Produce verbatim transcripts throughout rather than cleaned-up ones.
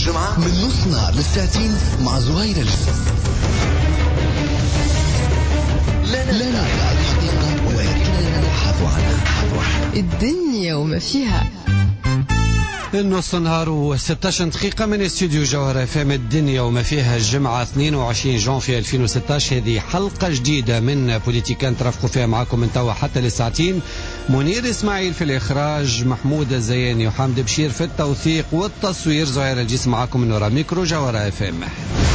الجمعة من نص نهار للساعتين مع زهير الجسم. لا نرجع الحقيقة ولكننا نبحث عنها. الدنيا وما فيها. النص نهار وستة عشر دقيقة من استوديو جوهر اف ام. الدنيا وما فيها الجمعة اثنين وعشرين جانفي ألفين وستة عشر. هذه حلقة جديدة من بوليتيكا نترافقوا فيها معكم من توا حتى للساعتين. منير اسماعيل في الإخراج، محمود الزياني وحمد بشير في التوثيق والتصوير، زهير الجسم معكم من وراء ميكرو جوهر اف ام.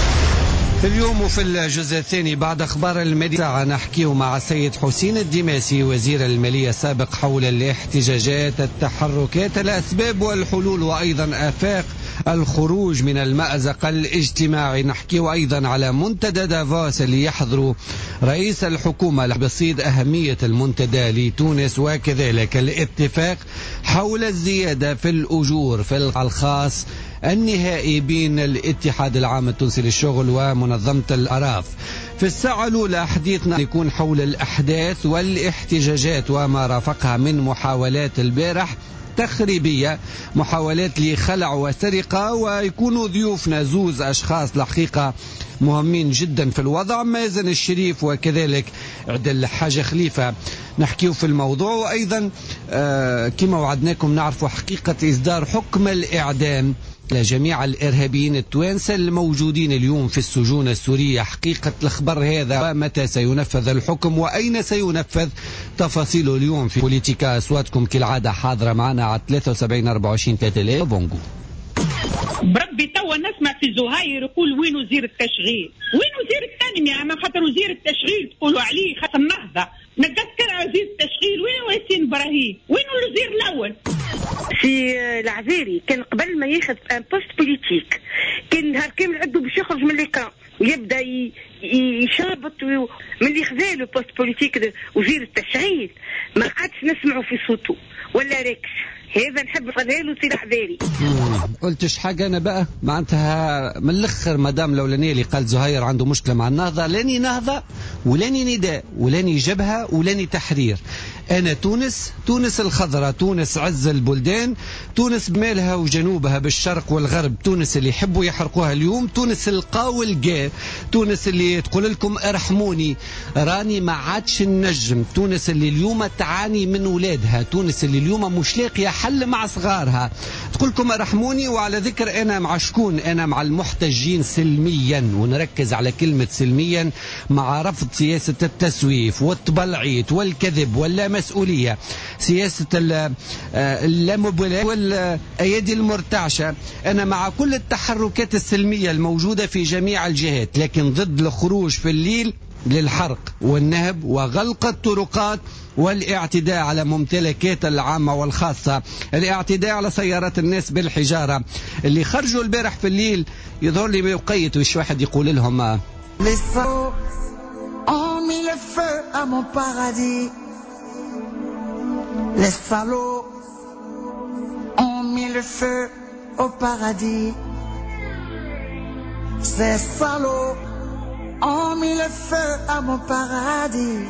اليوم وفي الجزء الثاني بعد أخبار المدينة نحكيه مع السيد حسين الدماسي وزير المالية السابق حول الاحتجاجات، التحركات، الأسباب والحلول، وأيضا آفاق الخروج من المأزق الاجتماعي. نحكيه أيضا على منتدى دافوس اللي يحضر رئيس الحكومة بصيد أهمية المنتدى لتونس، وكذلك الاتفاق حول الزيادة في الأجور في الخاص النهائي بين الاتحاد العام التونسي للشغل ومنظمة الأراف. في الساعة الأولى حديثنا يكون حول الأحداث والاحتجاجات وما رافقها من محاولات البارح تخريبية، محاولات لخلع وسرقة، ويكونوا ضيوفنا زوز أشخاص الحقيقة مهمين جدا في الوضع، مازن الشريف وكذلك عدل حاجة خليفة. نحكيه في الموضوع، وأيضا آه كما وعدناكم نعرفوا حقيقة إصدار حكم الإعدام لجميع الإرهابيين التوانسة الموجودين اليوم في السجون السورية. حقيقة الخبر هذا ومتى سينفذ الحكم وأين سينفذ، تفاصيله اليوم في بوليتيكا. أصواتكم كالعادة حاضرة معنا على ثلاثة وسبعين أربعة وعشرين ثلاثة. بونجو بربي توا نسمع في زهير يقول وين وزير التشغيل، وين وزير التنمية؟ ما خاطر وزير التشغيل تقولوا عليه خاطر النهضة، نتذكر وزير التشغيل وين ياسين إبراهيم، وين الوزير الأول؟ في العزيري كان قبل ما ياخذ ان بوست بوليتيك كان نهار كامل عنده باش يخرج من ليكا ويبدا يشابط من اللي خذا له بوست بوليتيك وزير التشغيل. ما عادش نسمعوا في صوته ولا ريكش. هذا نحب نقولها له سي العذاري. قلتش حاجه انا بقى معناتها من الاخر. مدام الاولانيه اللي قال زهير عنده مشكله مع النهضه، لاني نهضه ولاني نداء ولاني جبهه ولاني تحرير. انا تونس، تونس الخضراء، تونس عز البلدان، تونس بمالها وجنوبها بالشرق والغرب، تونس اللي يحبوا يحرقوها اليوم، تونس القاول جاء، تونس اللي تقول لكم ارحموني راني ما عادش النجم، تونس اللي اليوم تعاني من ولادها، تونس اللي اليوم مش لاقيه حل مع صغارها، تقول لكم ارحموني. وعلى ذكر انا مع شكون؟ انا مع المحتجين سلميا، ونركز على كلمه سلميا، مع رفض سياسه التسويف والتبلعيط والكذب واللا مسؤوليه، سياسه اللامبالاه والايادي المرتعشه. انا مع كل التحركات السلميه الموجوده في جميع الجهات، لكن ضد الخروج في الليل للحرق والنهب وغلق الطرقات والاعتداء على ممتلكات العامة والخاصة، الاعتداء على سيارات الناس بالحجارة. اللي خرجوا البارح في الليل يظهر لي بيقيت وش واحد يقول لهم Les salauds ont mis le feu au paradis. Ces salauds ont mis le feu à mon paradis.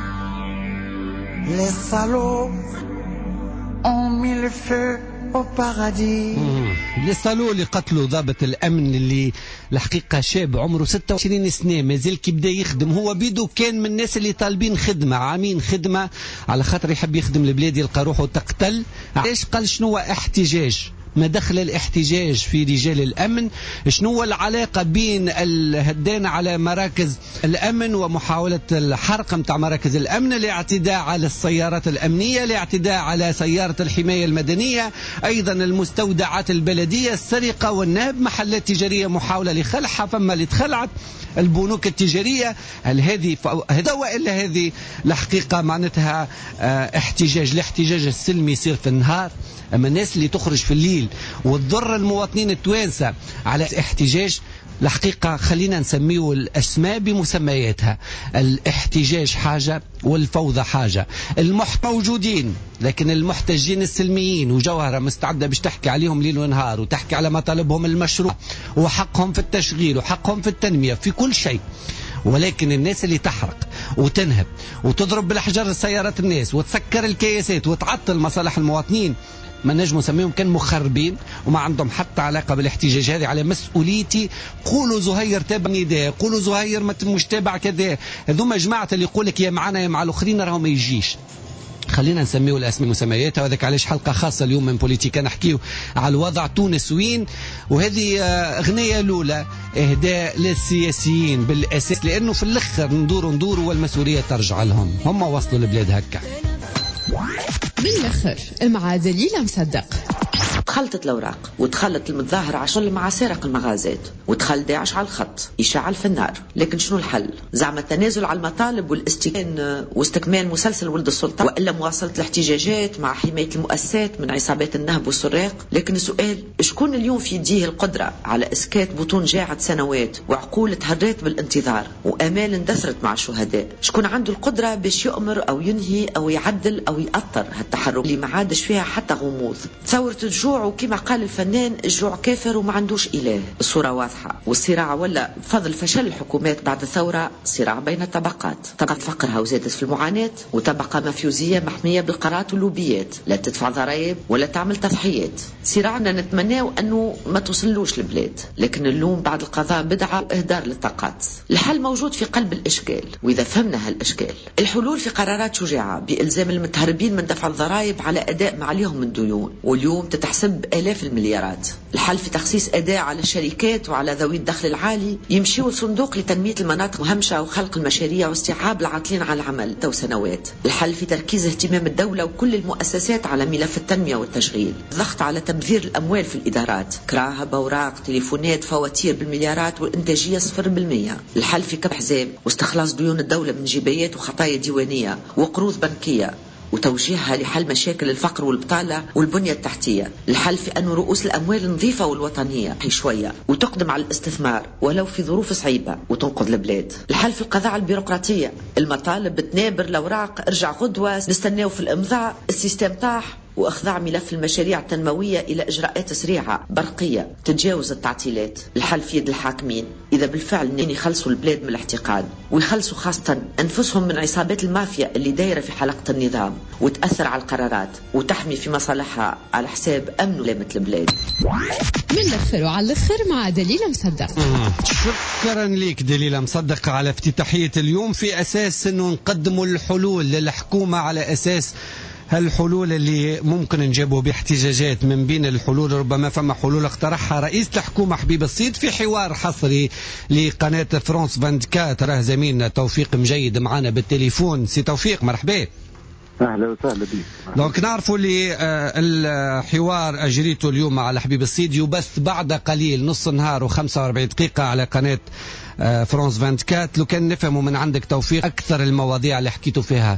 Les salauds ont mis le feu au paradis. لسالو اللي قتلوا ضابط الأمن اللي الحقيقة شاب عمره ستة وعشرين سنة مازال كي بدا يخدم. هو بيدو كان من الناس اللي طالبين خدمة، عامين خدمة على خاطر يحب يخدم البلاد يلقى روحه تقتل. علاش قال شنو احتجاج؟ ما دخل الاحتجاج في رجال الأمن؟ شنو العلاقة بين الهدان على مراكز الأمن ومحاولة الحرق متاع مراكز الأمن، الاعتداء على السيارات الأمنية، الاعتداء على سيارة الحماية المدنية، أيضا المستودعات البلدية، السرقة والنهب، محلات تجارية محاولة لخلعها، فما اللي تخلعت البنوك التجارية. هل هذه هذا وإلا هذه الحقيقة معناتها اه احتجاج؟ الاحتجاج السلمي يصير في النهار، أما الناس اللي تخرج في الليل وتضر المواطنين التوانسة على احتجاج، الحقيقة خلينا نسميه الأسماء بمسمياتها. الاحتجاج حاجة والفوضى حاجة. المحت موجودين، لكن المحتجين السلميين وجوهرة مستعدة باش تحكي عليهم ليل ونهار وتحكي على مطالبهم المشروع وحقهم في التشغيل وحقهم في التنمية في كل شيء. ولكن الناس اللي تحرق وتنهب وتضرب بالحجر السيارات الناس وتسكر الكياسات وتعطل مصالح المواطنين، ما نجم نسميهم كان مخربين وما عندهم حتى علاقة بالاحتجاج هذه. على مسؤوليتي قولوا زهير تابع نداء، قولوا زهير ما مش تابع كذا. هذوما جماعة اللي يقولك يا معنا يا مع الآخرين راهو ما يجيش. خلينا نسميه الاسماء مسمياتها، وهذاك علاش حلقة خاصة اليوم من بوليتيكا نحكيه على الوضع تونس وين. وهذه أغنية الأولى إهداء للسياسيين بالأساس، لأنه في الأخر ندوروا ندوروا والمسؤولية ترجع لهم، هم وصلوا البلاد هكا. بالأخر مع دليل مصدق. دخلت الأوراق ودخلت المتظاهر عشان مع سارق المغازات، ودخل داعش على الخط يشعل في النار. لكن شنو الحل؟ زعما التنازل على المطالب والاستكمال واستكمال مسلسل ولد السلطة، وإلا مواصلة الاحتجاجات مع حماية المؤسسات من عصابات النهب والسراق. لكن السؤال شكون اليوم في يديه القدرة على إسكات بطون جاعت سنوات وعقول تهرات بالانتظار وآمال اندثرت مع الشهداء؟ شكون عنده القدرة باش يؤمر أو ينهي أو يعدل أو يأطر هالتحرك اللي ما عادش فيها حتى غموض؟ ثورة الجوع، وكما قال الفنان الجوع كافر وما عندوش إله. الصورة واضحة، والصراع ولا بفضل فشل الحكومات بعد الثورة صراع بين الطبقات، طبقة فقرها وزادت في المعاناة، وطبقة مافيوزية محمية بالقرارات واللوبيات، لا تدفع ضرائب ولا تعمل تضحيات. صراعنا نتمناه أنه ما توصلوش البلاد، لكن اللوم بعد القضاء بدعة وإهدار للطاقات. الحل موجود في قلب الإشكال، وإذا فهمنا هالإشكال الحلول في قرارات شجاعة بإلزام المتهربين من دفع الضرائب على أداء ما عليهم من ديون، واليوم تتحسب آلاف المليارات. الحل في تخصيص أداء على الشركات وعلى ذوي الدخل العالي يمشيوا لصندوق لتنمية المناطق المهمشة وخلق المشاريع واستيعاب العاطلين على العمل تو سنوات. الحل في تركيز اهتمام الدولة وكل المؤسسات على ملف التنمية والتشغيل، الضغط على تبذير الأموال في الإدارات، كراهب أوراق تليفونات فواتير بالمليارات والإنتاجية صفر بالمية. الحل في كبح حزام واستخلاص ديون الدولة من جبايات وخطايا ديوانية وقروض بنكية وتوجيهها لحل مشاكل الفقر والبطالة والبنية التحتية. الحل في أن رؤوس الأموال النظيفة والوطنية هي شوية وتقدم على الاستثمار ولو في ظروف صعيبة وتنقذ البلاد. الحل في القضاء على البيروقراطية، المطالب بتنابر الأوراق ارجع غدوة نستناو في الإمضاء، السيستم طاح، وإخضاع ملف المشاريع التنموية إلى إجراءات سريعة برقية تتجاوز التعطيلات. الحل في يد الحاكمين إذا بالفعل نين يخلصوا البلاد من الاحتقان، ويخلصوا خاصة أنفسهم من عصابات المافيا اللي دايرة في حلقة النظام وتأثر على القرارات وتحمي في مصالحها على حساب أمن ولامة البلاد. من الأخر وعلى الأخر مع دليل مصدق. شكرا لك دليل مصدق على افتتاحية اليوم، في أساس أنه نقدموا الحلول للحكومة على أساس هالحلول اللي ممكن نجيبوا باحتجاجات. من بين الحلول ربما فما حلول اقترحها رئيس الحكومة حبيب الصيد في حوار حصري لقناة فرانس أربعة وعشرين. راه زميلنا توفيق مجيد معنا بالتليفون. سي توفيق مرحبا. اهلا وسهلا بك. دونك نعرفوا اللي الحوار اجريته اليوم مع حبيب الصيد يبث بعد قليل نص نهار وخمسة وأربعين دقيقة على قناة فرانس أربعة وعشرين. لو كان نفهموا من عندك توفيق اكثر المواضيع اللي حكيتوا فيها.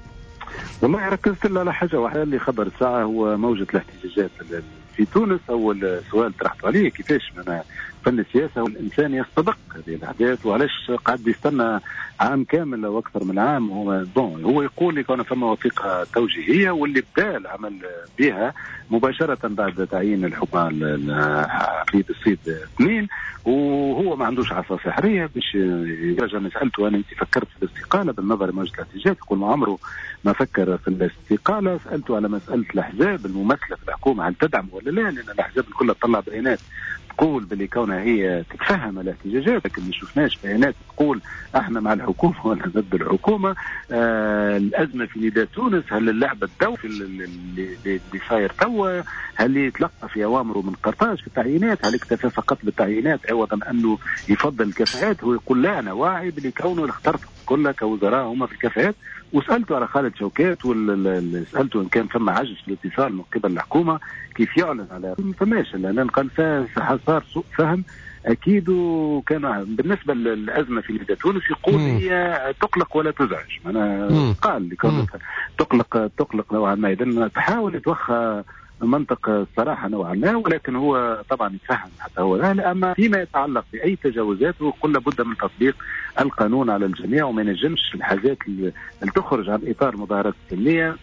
والله ركزت على حاجة واحدة اللي خبر الساعة هو موجة الاحتجاجات في تونس. أول سؤال طرحته عليه كيفاش من فن السياسة والإنسان يستبق هذه الأحداث، وعلاش قاعد يستنى عام كامل أو أكثر من عام. هو بون هو يقول لي كان فما وثيقة توجيهية واللي بدا العمل بها مباشرة بعد تعيين الحكومة حبيب الصيد اثنين، وهو ما عندوش عصا سحرية باش يرجع. أنا سألته أنا أنت فكرت في الاستقالة بالنظر لموجة الاحتجاجات؟ يقول ما عمره ما فكر في الاستقالة. سألته على مسألة الأحزاب الممثلة في الحكومة هل تدعم ولا لا، لأن الأحزاب كلها تطلع بيانات تقول باللي كونها هي تتفهم الاحتجاجات، لكن ما شفناش بيانات تقول احنا مع الحكومه ولا ضد الحكومه. آه الازمه في نداء تونس، هل اللعبه الدولي اللي صاير توا، هل يتلقى في اوامره من قرطاج في التعيينات، هل اكتفى فقط بالتعيينات عوضا انه يفضل الكفاءات؟ هو يقول لا انا واعي باللي كونه اللي اخترت كلها كوزراء هم في الكفاءات. وسألته على خالد شوكات، وسألته إن كان فما عجز في الاتصال من قبل الحكومة كيف يعلن على فماش، لأن قال صار سوء فهم أكيد. وكان بالنسبة للأزمة في نداء تونس يقول هي تقلق ولا تزعج. أنا قال لكون تقلق تقلق نوعا ما، إذن تحاول يتوخى منطق الصراحة نوعا ما، ولكن هو طبعا يتفهم حتى هو لا. أما فيما يتعلق بأي تجاوزات وكل بد من تطبيق القانون على الجميع، وما ينجمش الحاجات اللي تخرج عن إطار مظاهرات السلمية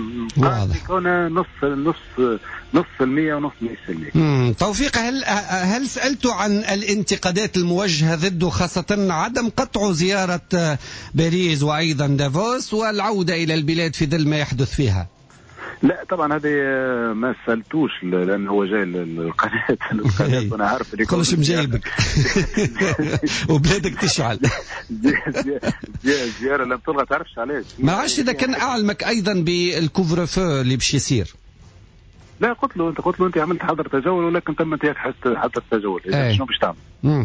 قد يكون نص نص نص المية ونص مية سلمية. توفيق، هل هل سألتوا عن الانتقادات الموجهة ضده، خاصة عدم قطع زيارة باريس وأيضا دافوس والعودة إلى البلاد في ظل ما يحدث فيها؟ لا طبعا هذه ما سالتوش لانه هو جاي القناه القناه وانا عارف اللي كلش مجايبك وبلادك تشعل. زياره لم تلغى تعرفش علاش. ما عادش اذا كان اعلمك ايضا بالكوفر فو اللي باش يصير. لا قلت له انت قلت له انت عملت حظر تجول ولكن تم انتهاك حظر تجول. شنو باش تعمل؟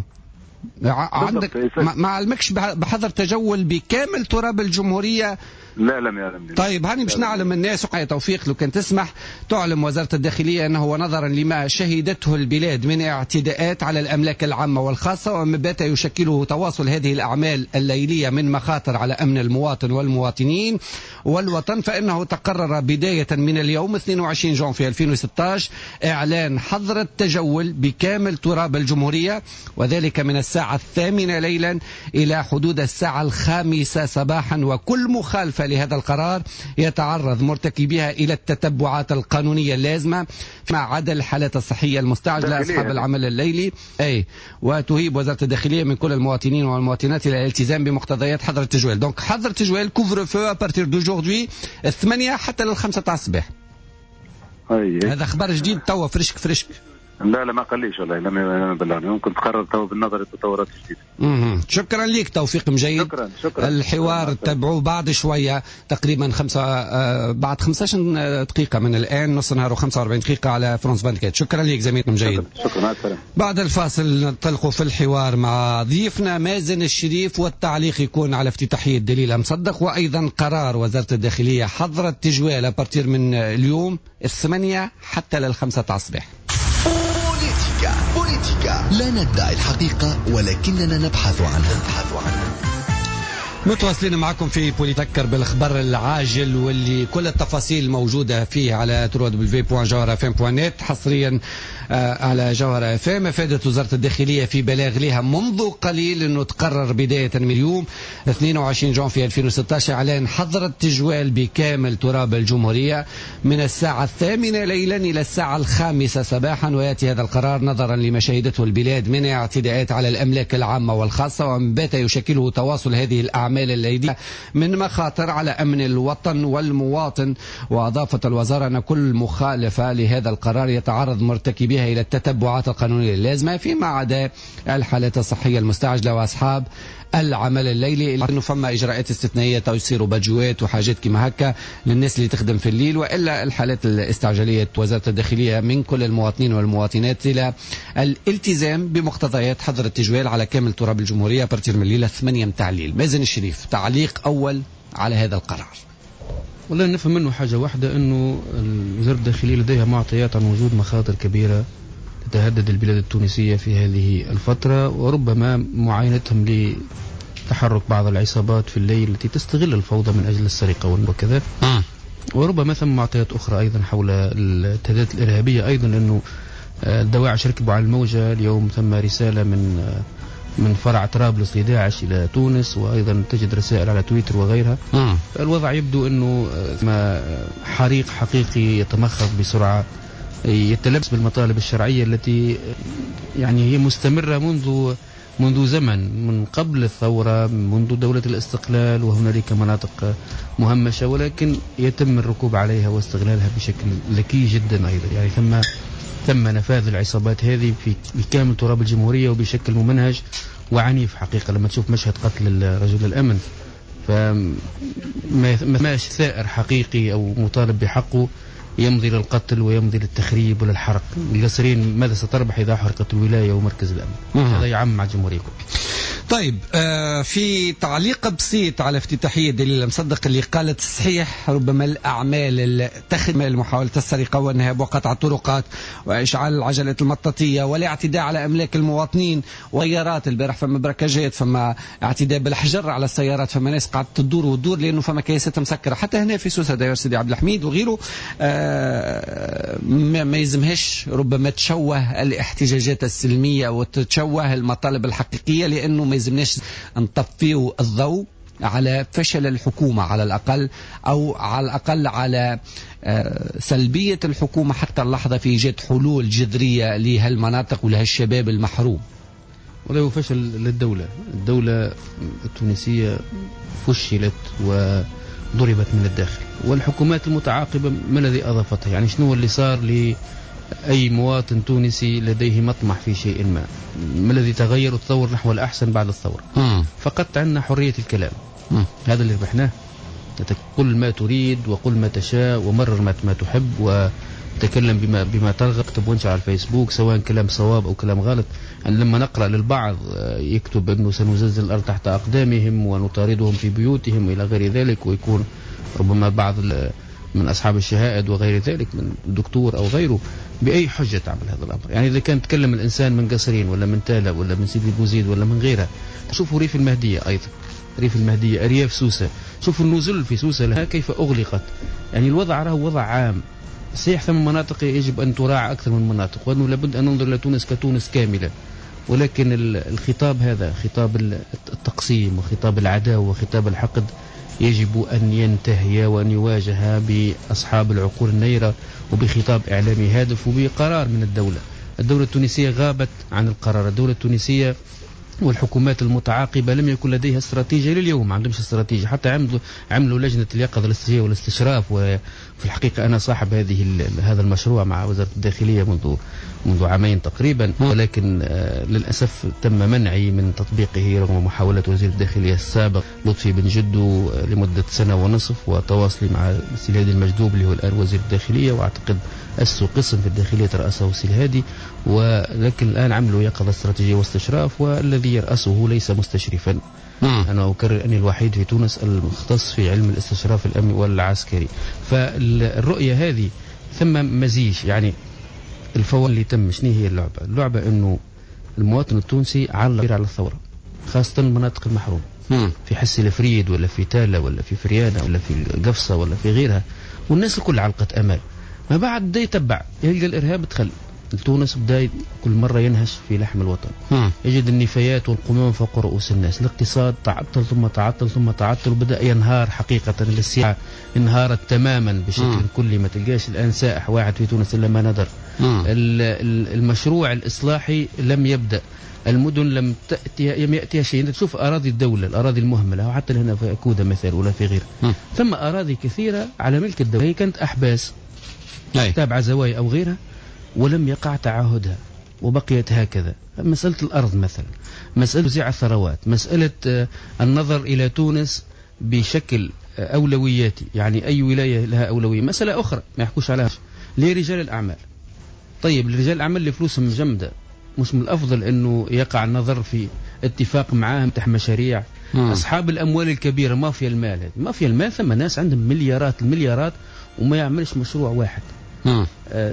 عندك ما علمكش بحظر تجول بكامل تراب الجمهورية؟ لا لم يعلم. طيب هاني باش نعلم الناس وقع توفيق لو كان تسمح تعلم وزارة الداخلية أنه نظرا لما شهدته البلاد من اعتداءات على الأملاك العامة والخاصة وما بات يشكله تواصل هذه الأعمال الليلية من مخاطر على أمن المواطن والمواطنين والوطن، فإنه تقرر بداية من اليوم اثنين وعشرين جانفي ألفين وستة عشر إعلان حظر التجول بكامل تراب الجمهورية، وذلك من الساعة الثامنة ليلا إلى حدود الساعة الخامسة صباحا، وكل مخالفة لهذا القرار يتعرض مرتكبيها إلى التتبعات القانونية اللازمة فيما عدا الحالات الصحية المستعجلة أصحاب العمل الليلي. أي وتهيب وزارة الداخلية من كل المواطنين والمواطنات إلى الالتزام بمقتضيات حظر التجوال. دونك حظر التجوال كوفر فو أبارتير دوجوردي الثمانية حتى للخمسة تاع الصباح. هذا خبر جديد توا فرشك فرشك. لا لا ما قاليش والله لم يبلغني. ممكن تقرر تو بالنظر للتطورات الجديدة. شكرا لك توفيق مجيد. شكرا شكرا. الحوار تبعوه بعد شوية تقريبا خمسة آه بعد خمسة عشر دقيقة من الآن نص نهار وخمسة وأربعين دقيقة على فرنسا بانكات. شكرا لك زميلنا مجيد. شكرا, شكرا. مع السلامة. بعد الفاصل ننطلقوا في الحوار مع ضيفنا مازن الشريف والتعليق يكون على افتتاحية دليل مصدق وأيضا قرار وزارة الداخلية حظر التجوال أبارتير من اليوم الثمانية حتى للخمسة تاع الصباح. بوليتيكا بوليتيكا لا ندعي الحقيقة ولكننا نبحث عنها نبحث عنها. متواصلين معكم في بوليتكر بالخبر العاجل واللي كل التفاصيل موجودة فيه على دبليو دبليو دبليو دوت جوهرة اف ام دوت نت حصريا على جوهرة اف ام. افادت وزارة الداخلية في بلاغ لها منذ قليل انه تقرر بداية من اليوم اثنين وعشرين جانفي ألفين وستة عشر اعلان حظر التجوال بكامل تراب الجمهورية من الساعة الثامنة ليلا الى الساعة الخامسة صباحا، وياتي هذا القرار نظرا لما شهدته البلاد من اعتداءات على الاملاك العامة والخاصة ومن بات يشكله تواصل هذه الاعمال الليلية من مخاطر على أمن الوطن والمواطن. وأضافت الوزارة أن كل مخالفة لهذا القرار يتعرض مرتكبيها إلى التتبعات القانونية اللازمة فيما عدا الحالات الصحية المستعجلة وأصحاب العمل الليلي، انه فما اجراءات استثنائيه تو يصيروا بجوات وحاجات كما هكا للناس اللي تخدم في الليل، والا الحالات الاستعجاليه وزاره الداخليه من كل المواطنين والمواطنات الى الالتزام بمقتضيات حظر التجوال على كامل تراب الجمهوريه بارتير من الليله ثمانية متاع الليل. مازن الشريف تعليق اول على هذا القرار. والله نفهم منه حاجه واحده، انه وزاره الداخليه لديها معطيات عن وجود مخاطر كبيره تتهدد البلاد التونسية في هذه الفترة، وربما معاينتهم لتحرك بعض العصابات في الليل التي تستغل الفوضى من أجل السرقة وكذا، وربما ثم معطيات أخرى أيضا حول التهديدات الإرهابية أيضا، لأنه الدواعش ركبوا على الموجة. اليوم ثم رسالة من من فرع طرابلس لداعش إلى تونس، وأيضا تجد رسائل على تويتر وغيرها. الوضع يبدو أنه حريق حقيقي يتمخض بسرعة يتلبس بالمطالب الشرعية التي يعني هي مستمرة منذ منذ زمن، من قبل الثورة، منذ دولة الاستقلال، وهنالك مناطق مهمشة ولكن يتم الركوب عليها واستغلالها بشكل ذكي جدا أيضا. يعني ثم تم نفاذ العصابات هذه في بكامل تراب الجمهورية وبشكل ممنهج وعنيف حقيقة. لما تشوف مشهد قتل رجل الأمن فما ثائر حقيقي أو مطالب بحقه يمضي للقتل ويمضي للتخريب وللحرق. القصرين ماذا ستربح إذا حرقت الولاية ومركز الأمن؟ هذا يعم مع الجمهورية كلها. طيب آه في تعليق بسيط على افتتاحية دليل مصدق اللي قالت صحيح ربما الأعمال اللي تخدم محاولة السرقة والنهب وقطع الطرقات وإشعال العجلات المطاطية والاعتداء على أملاك المواطنين وغيارات. البارح فما بركاجات، فما اعتداء بالحجر على السيارات، فما ناس قاعدة تدور وتدور لأنه فما كياسات مسكرة. حتى هنا في سوسة داير سيدي عبد الحميد وغيره آه ما يزمهش ربما تشوه الاحتجاجات السلمية وتتشوه المطالب الحقيقية، لأنه ما يلزمناش نطفيوا الضوء على فشل الحكومة على الأقل، أو على الأقل على سلبية الحكومة حتى اللحظة في إيجاد حلول جذرية لهالمناطق ولهالشباب المحروم. وله فشل للدولة. الدولة التونسية فشلت ضربت من الداخل. والحكومات المتعاقبة ما الذي أضافتها؟ يعني شنو اللي صار لأي مواطن تونسي لديه مطمح في شيء ما؟ ما الذي تغير وتطور نحو الأحسن بعد الثورة؟ فقط عندنا حرية الكلام، هذا اللي ربحناه. قل ما تريد وقل ما تشاء ومرر ما تحب وتكلم بما بما ترغب، اكتب وانشر على الفيسبوك سواء كلام صواب أو كلام غلط. يعني لما نقرأ للبعض يكتب أنه سنزلزل الأرض تحت أقدامهم ونطاردهم في بيوتهم إلى غير ذلك، ويكون ربما بعض من أصحاب الشهائد وغير ذلك من دكتور أو غيره، بأي حجة تعمل هذا الأمر؟ يعني إذا كان تكلم الإنسان من قصرين ولا من تالا ولا من سيدي بوزيد ولا من غيرها. شوفوا ريف المهدية أيضا، ريف المهدية أرياف سوسة، شوفوا النزل في سوسة لها كيف أغلقت. يعني الوضع راه وضع عام، صحيح ثم مناطق يجب أن تراعى أكثر من مناطق، وأنه لابد أن ننظر إلى تونس كتونس كاملة، ولكن الخطاب هذا خطاب التقسيم وخطاب العداوة وخطاب الحقد يجب أن ينتهي وأن يواجه بأصحاب العقول النيرة وبخطاب إعلامي هادف وبقرار من الدولة. الدولة التونسية غابت عن القرار، الدولة التونسية والحكومات المتعاقبة لم يكن لديها استراتيجية لليوم، ما عندهمش استراتيجية. حتى عملوا عملوا لجنة اليقظة الاستراتيجية والاستشراف، وفي الحقيقة أنا صاحب هذه هذا المشروع مع وزارة الداخلية منذ منذ عامين تقريبا، ولكن آه للأسف تم منعي من تطبيقه رغم محاولة وزير الداخلية السابق لطفي بن جدو لمدة سنة ونصف، وتواصلي مع سيلهادي المجذوب اللي هو الآن وزير الداخلية، وأعتقد أسسوا قسم في الداخلية رأسه سيلهادي، ولكن الآن عملوا يقظة استراتيجية واستشراف، والذي يرأسه ليس مستشرفا. أنا أكرر أني الوحيد في تونس المختص في علم الاستشراف الأمني والعسكري. فالرؤية هذه ثم مزيج، يعني الفوضى اللي تم. شنو هي اللعبة؟ اللعبة أنه المواطن التونسي علق على الثورة، خاصة المناطق المحرومة في حس الفريد ولا في تالا ولا في فريانة ولا في القفصة ولا في غيرها، والناس الكل علقت أمال. ما بعد بدا يتبع، يلقى الإرهاب دخل تونس، بدا كل مرة ينهش في لحم الوطن. م. يجد النفايات والقمامة فوق رؤوس الناس، الاقتصاد تعطل ثم تعطل ثم تعطل، وبدأ ينهار حقيقة. السياحة انهارت تماما بشكل م. كلي، ما تلقاش الآن سائح واحد في تونس إلا ما ندر. المشروع الإصلاحي لم يبدأ، المدن لم تأتي لم يأتيها شيء. أنت تشوف أراضي الدولة، الأراضي المهملة، وحتى هنا في أكودة مثلا ولا في غيرها، ثم أراضي كثيرة على ملك الدولة هي كانت أحباس تابعة زوايا أو غيرها، ولم يقع تعاهدها وبقيت هكذا. مسألة الأرض مثلا، مسألة توزيع الثروات، مسألة النظر إلى تونس بشكل أولوياتي، يعني أي ولاية لها أولوية. مسألة أخرى ما يحكوش عليها لرجال الأعمال. طيب لرجال الأعمال اللي فلوسهم جمدة، مش من الأفضل أنه يقع النظر في اتفاق معاهم تحت مشاريع؟ مم. أصحاب الأموال الكبيرة، مافيا المال، مافيا المال ثم ناس عندهم مليارات المليارات وما يعملش مشروع واحد. آه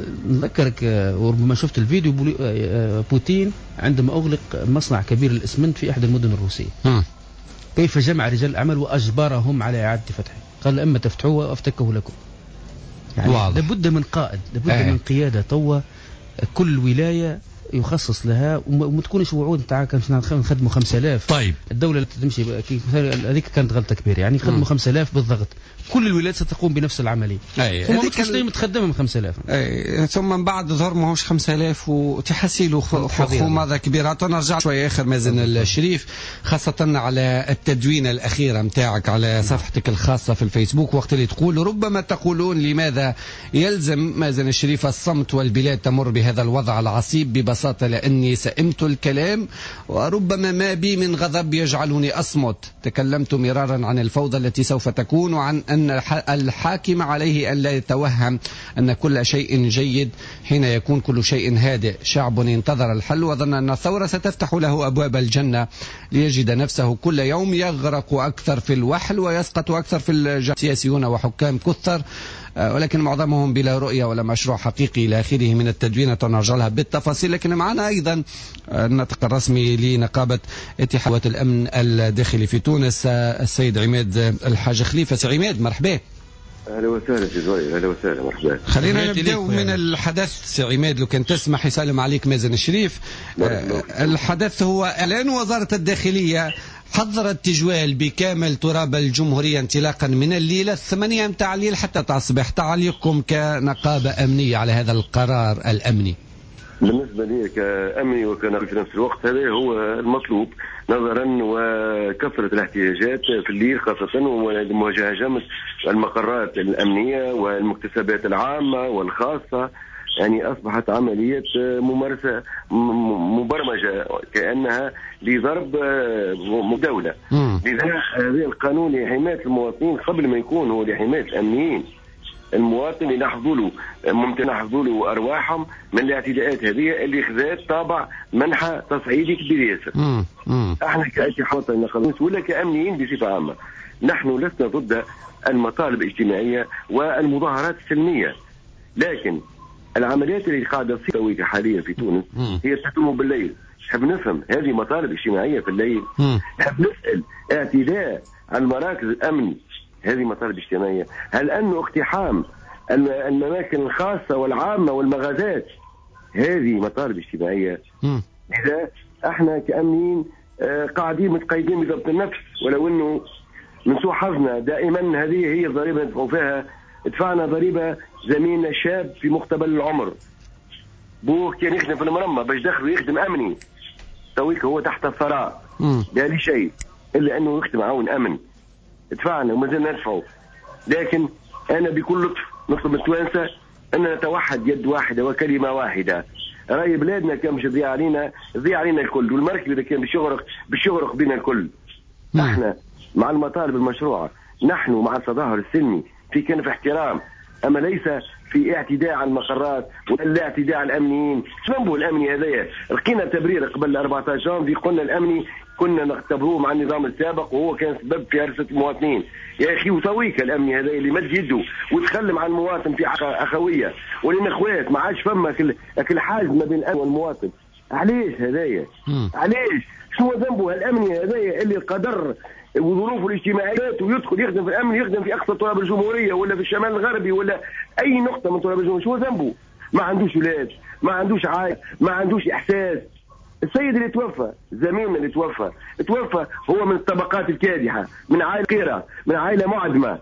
نذكرك آه وربما شفت الفيديو، آه بوتين عندما أغلق مصنع كبير للإسمنت في أحد المدن الروسية، مم. كيف جمع رجال الأعمال وأجبرهم على إعادة فتحه؟ قال إما تفتحوه وأفتكه لكم. يعني لابد من قائد، لابد آه. من قيادة. توا كل ولاية يخصص لها، وما تكونش وعود نتاع نخدموا خمسة آلاف. طيب الدولة تمشي هذيك كانت غلطة كبيرة، يعني خدموا خمسة آلاف بالضغط، كل الولايات ستقوم بنفس العملية. أي ثم متخصصين متخدمة من خمسة آلاف. أي ثم من بعد ظهر ماهوش خمسة آلاف وتحسيلوا خماضة كبيرة. نرجع شوية آخر مازن الشريف، خاصة على التدوينة الأخيرة متاعك على صفحتك الخاصة في الفيسبوك، وقت اللي تقول ربما تقولون لماذا يلزم مازن الشريف الصمت والبلاد تمر بهذا الوضع العصيب؟ ببساطة لأني سئمت الكلام وربما ما بي من غضب يجعلني أصمت. تكلمت مرارا عن الفوضى التي سوف تكون، وعن أن الحاكم عليه أن لا يتوهم أن كل شيء جيد حين يكون كل شيء هادئ. شعب انتظر الحل وظن أن الثورة ستفتح له أبواب الجنة، ليجد نفسه كل يوم يغرق أكثر في الوحل ويسقط أكثر في الجحيم. سياسيون وحكام كثر، ولكن معظمهم بلا رؤية ولا مشروع حقيقي إلى آخره من التدوينة، نرجع لها بالتفاصيل. لكن معنا أيضا الناطق الرسمي لنقابة اتحادات الأمن الداخلي في تونس، السيد عماد الحاج خليفة. سي عماد مرحبا. أهلا وسهلا سي زوي، أهلا وسهلا مرحبا. خلينا نبدأ من الحدث. سي عماد لو كان تسمح يسلم عليك مازن الشريف. آه الحدث هو إعلان وزارة الداخلية حظرت تجوال بكامل تراب الجمهورية انطلاقا من الليلة الثمانية متاع الليل حتى الصباح. تعليقكم كنقابة أمنية على هذا القرار الأمني؟ بالنسبة لي كأمني وكنقل في نفس الوقت هذا هو المطلوب نظرا وكثرة الاحتياجات في الليل خاصة ومواجهة جمع المقرات الأمنية والمكتسبات العامة والخاصة. يعني أصبحت عملية ممارسة مبرمجة كأنها لضرب دولة. لذا هذا القانون لحماية المواطنين قبل ما يكون هو لحماية الأمنيين المواطن ينحضوا له ممكن ينحضوا له أرواحهم من الاعتداءات هذه اللي خذت طابع منحى تصعيدي كبير ياسر. احنا كاتحاد وطني للنقل ولا كأمنيين بصفة عامة نحن لسنا ضد المطالب الاجتماعية والمظاهرات السلمية، لكن العمليات اللي قاعدة تصير حاليا في تونس هي تتم بالليل. نحب نفهم هذه مطالب اجتماعية في الليل؟ نحب نسأل اعتداء على المراكز الأمن هذه مطالب اجتماعية؟ هل أنه اقتحام الأماكن الخاصة والعامة والمغازات هذه مطالب اجتماعية؟ إذا احنا كأمنيين قاعدين متقيدين بضبط النفس، ولو أنه من سوء حظنا دائما هذه هي الضريبة ندفعوا فيها. دفعنا ضريبة زميلنا شاب في مقتبل العمر بوه كان يخدم في المرمى باش دخلوا يخدم أمني، تويك هو تحت الثراء لا لي شيء إلا أنه يخدم عون أمن. دفعنا وما زلنا ندفعوا، لكن أنا بكل لطف نطلب من التوانسة أن نتوحد يد واحدة وكلمة واحدة. راي بلادنا كان مش يضيع علينا يضيع علينا الكل، والمركب إذا كان بيشغرق بيشغرق بينا الكل. نحن مع المطالب المشروعة، نحن مع التظاهر السلمي في كان في احترام، أما ليس في اعتداء على المقرات ولا اعتداء على الأمنيين. شنو الأمني هذايا؟ لقينا تبرير قبل أربعة عشر جانفي قلنا الأمني كنا نختبروه مع النظام السابق وهو كان سبب في هرسة المواطنين. يا أخي وتويك الأمني هذا اللي مد يده وتخلم عن المواطن في أخوية ولين أخوات ما عادش فما كل حاجز ما بين الأمن والمواطن. علاش هذايا؟ علاش؟ شنو ذنبه الأمني هذايا اللي القدر وظروفه الاجتماعيات ويدخل يخدم في الأمن يخدم في أقصى تراب الجمهورية ولا في الشمال الغربي ولا أي نقطة من تراب الجمهورية؟ شو ذنبه؟ ما عندوش ولاد، ما عندوش عائلة، ما عندوش إحساس. السيد اللي توفى زميلنا اللي توفى توفى هو من الطبقات الكادحة، من عائلة فقيرة، من عائلة معدمة.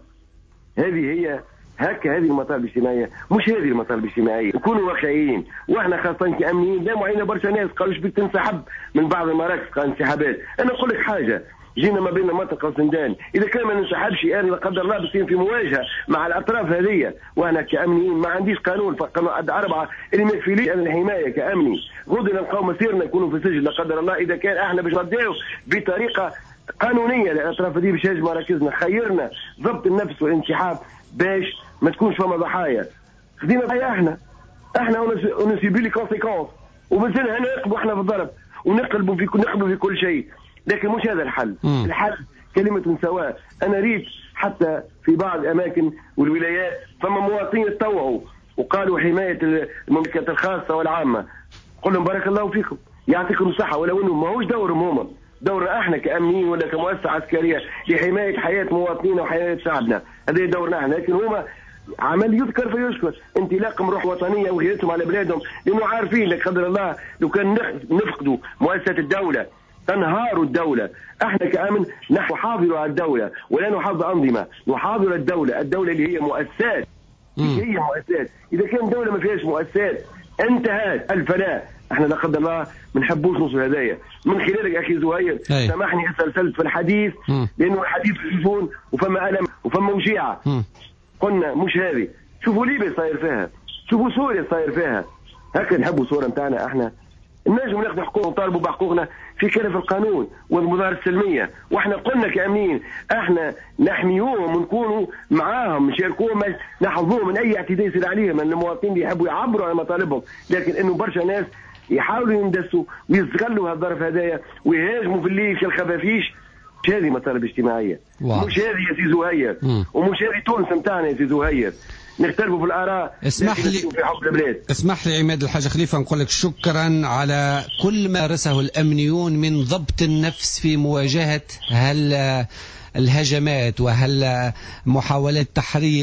هذه هي هكا هذه المطالب الاجتماعية، مش هذه المطالب الاجتماعية. نكونوا واقعيين، واحنا خاصة كأمنيين داموا علينا برشا ناس قالوا شبيك تنسحب من بعض المراكز قال انسحابات. أنا أقول لك حاجة، جينا ما بين منطقة وسندان، إذا كان ما ننسحبش أنا لا قدر الله بصير في مواجهة مع الأطراف هذه، وأنا كأمنيين ما عنديش قانون فقانون أربعة اللي ما يكفيليش أنا الحماية كأمني. غدنا نلقاو مسيرنا نكونوا في السجن لا قدر الله إذا كان إحنا باش نرداو بطريقة قانونية للأطراف هذه باش يهاجموا مراكزنا. خيرنا ضبط النفس والانسحاب باش ما تكونش فما ضحايا. خدينا ضحايا إحنا إحنا ونسيبي لي كونسيكونس ومازلنا هنا نقلبوا إحنا في الضرب ونقلبوا في نقلبوا في كل شيء، لكن مش هذا الحل. مم. الحل كلمة سواء. أنا ريت حتى في بعض الأماكن والولايات فما مواطنين اتطوعوا وقالوا حماية المملكات الخاصة والعامة. قل لهم بارك الله فيكم يعطيكم الصحة، ولو أنه ما هوش دورهم هم، دورنا احنا كأمنيين ولا كمؤسسة عسكرية لحماية حياة مواطنينا وحياة شعبنا، هذا دورنا احنا. لكن هما عمل يذكر فيشكر انطلاقهم روح وطنية وغيرتهم على بلادهم، لأنه عارفين لا قدر الله لو كان نفقدوا مؤسسة الدولة تنهار الدولة. احنا كأمن نحن نحافظ على الدولة ولا نحافظ أنظمة، نحافظ على الدولة، الدولة اللي هي مؤسسات. هي مؤسسات، إذا كان الدولة ما فيهاش مؤسسات انتهت الفناء. احنا لا قدر الله ما نحبوش نوصل هدايا. من خلالك اخي زهير سامحني اسلسلت في الحديث لانه الحديث في التليفون وفما الم وفما وجيعه. قلنا مش هذه. شوفوا ليبيا صاير فيها، شوفوا سوريا صاير فيها. هكا نحبوا صورة نتاعنا احنا نجم ناخذ حقوق ونطالبوا بحقوقنا في كلف القانون والمظاهرة السلمية. واحنا قلنا كأمنين احنا نحميوهم ونكونوا معاهم نشاركوهم نحفظوهم من اي اعتداء يصير عليهم، من المواطنين اللي يحبوا يعبروا عن مطالبهم. لكن انه برشا ناس يحاولوا يندسوا ويستغلوا هالظرف هذايا ويهاجموا في الليل كالخفافيش. مش هذه مطالب اجتماعية، مش هذه يا سي زهير، ومش هذه تونس نتاعنا يا سي زهير. نختلفوا في الآراء. اسمح لي في حب البلاد. اسمح لي عماد الحاج خليفة نقول لك شكرا على كل ما مارسه الأمنيون من ضبط النفس في مواجهة هل الهجمات وهل محاولات تحريب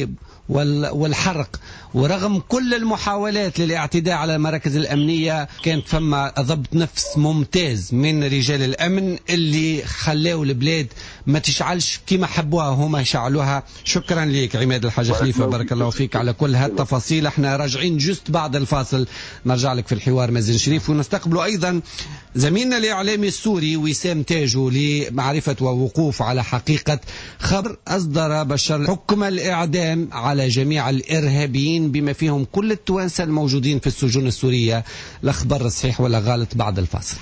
والحرق، ورغم كل المحاولات للاعتداء على المراكز الأمنية كانت فما ضبط نفس ممتاز من رجال الأمن اللي خلاوا البلاد ما تشعلش كما حبوها هما يشعلوها. شكرا لك عماد الحاج خليفة، بارك الله فيك على كل هالتفاصيل. احنا راجعين جست بعد الفاصل نرجع لك في الحوار مازن شريف، ونستقبل أيضا زميلنا الإعلامي السوري وسام تاجو لمعرفة ووقوف على حقيقة خبر أصدر بشار حكم الإعدام على جميع الإرهابيين بما فيهم كل التوانسة الموجودين في السجون السورية. الأخبار صحيح ولا غلط بعد الفاصل.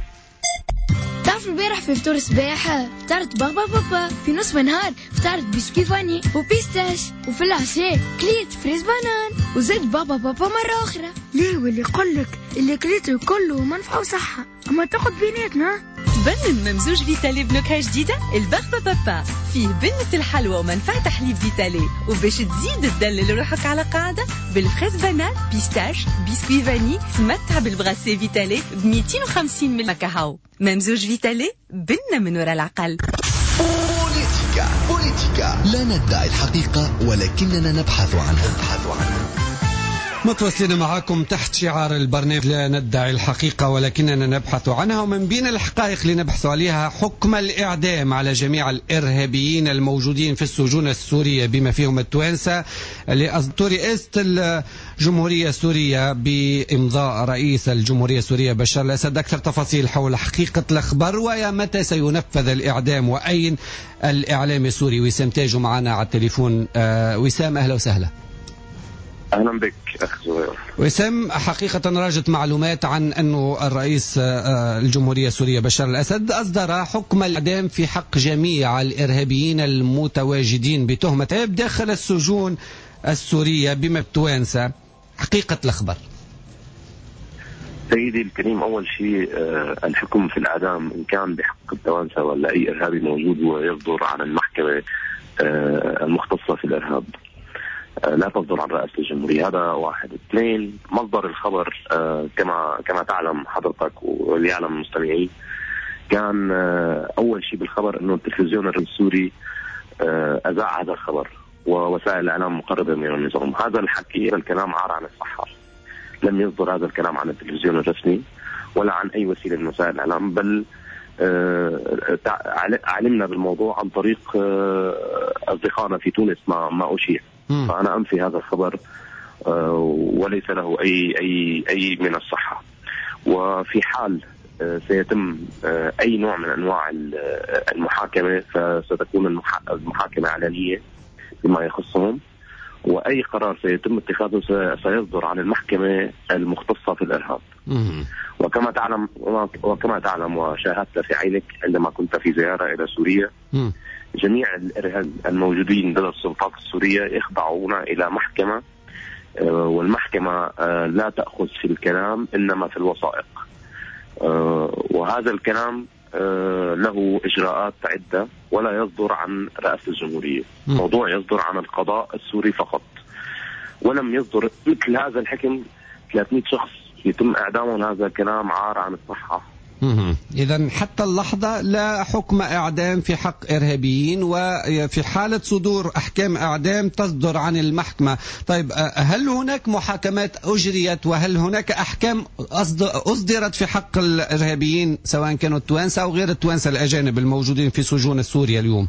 تعرف البارح في فطور الصباح فطرت بابا بابا، في نصف النهار فطرت بسكوي فاني وبيستاش، وفي العشاء كليت فريز بانان وزاد بابا بابا مرة أخرى. ليه واللي يقولك اللي كليته كله منفعة وصحة، أما تاخد بيناتنا. بن ممزوج فيتالي بنكهة جديدة البغبة بابا، فيه بنة الحلوى ومنفعة تحليب فيتالي، وباش تزيد تدلل روحك على قاعدة بالفريز بانان بيستاش بسكوي فاني تمتع بالبغاسي فيتالي ب مئتين وخمسين ملي كاكاو. ممزوج فيتالي بنة من وراء العقل. بوليتيكا بوليتيكا، لا ندعي الحقيقة ولكننا نبحث عنها نبحث عنها. متواصلين معكم تحت شعار البرنامج لا ندعي الحقيقة ولكننا نبحث عنها، ومن بين الحقائق اللي نبحث عليها حكم الإعدام على جميع الإرهابيين الموجودين في السجون السورية بما فيهم التوانسة اللي أصدر رئاسة الجمهورية السورية بإمضاء رئيس الجمهورية السورية بشار الأسد. أكثر تفاصيل حول حقيقة الأخبار ويا متى سينفذ الإعدام وأين الإعلام السوري. وسام تاجو معنا على التليفون. آه وسام أهلا وسهلا. أهلا بك أخ زهير. وسام، حقيقة راجت معلومات عن أنه الرئيس الجمهورية السورية بشار الأسد أصدر حكم الإعدام في حق جميع الإرهابيين المتواجدين بتهمة داخل السجون السورية بما التوانسة. حقيقة الأخبار. سيدي الكريم، أول شيء الحكم في الإعدام إن كان بحق التوانسة ولا أي إرهابي موجود ويصدر عن المحكمة المختصة في الإرهاب، لا تصدر عن رئاسة الجمهورية. هذا واحد. اثنين، مصدر الخبر كما كما تعلم حضرتك واللي يعلم المستمعين، كان أول شيء بالخبر إنه التلفزيون السوري أذاع هذا الخبر ووسائل الإعلام مقربة من النظام. هذا الحكي، هذا الكلام عار عن الصحة. لم يصدر هذا الكلام عن التلفزيون الرسمي ولا عن أي وسيلة من وسائل الإعلام، بل علمنا بالموضوع عن طريق أصدقائنا في تونس ما ما أشيع. فأنا أنفي هذا الخبر وليس له أي أي أي من الصحة. وفي حال سيتم أي نوع من أنواع المحاكمة فستكون المحاكمة علنية بما يخصهم، وأي قرار سيتم اتخاذه سيصدر عن المحكمة المختصة في الإرهاب. وكما تعلم وكما تعلم وشاهدت في عينك عندما كنت في زيارة إلى سوريا، جميع الإرهاب الموجودين لدى السلطات السورية يخضعون إلى محكمة، والمحكمة لا تأخذ في الكلام إنما في الوثائق، وهذا الكلام له إجراءات عدة ولا يصدر عن رئاسة الجمهورية. موضوع يصدر عن القضاء السوري فقط، ولم يصدر مثل هذا الحكم ثلاثمئة شخص يتم إعدامهم. هذا كلام عار عن الصحة. إذا حتى اللحظة لا حكم إعدام في حق إرهابيين، وفي حالة صدور أحكام إعدام تصدر عن المحكمة. طيب، هل هناك محاكمات أجريت وهل هناك أحكام أصدرت في حق الإرهابيين سواء كانوا التوانسة أو غير التوانسة الأجانب الموجودين في سجون سوريا اليوم؟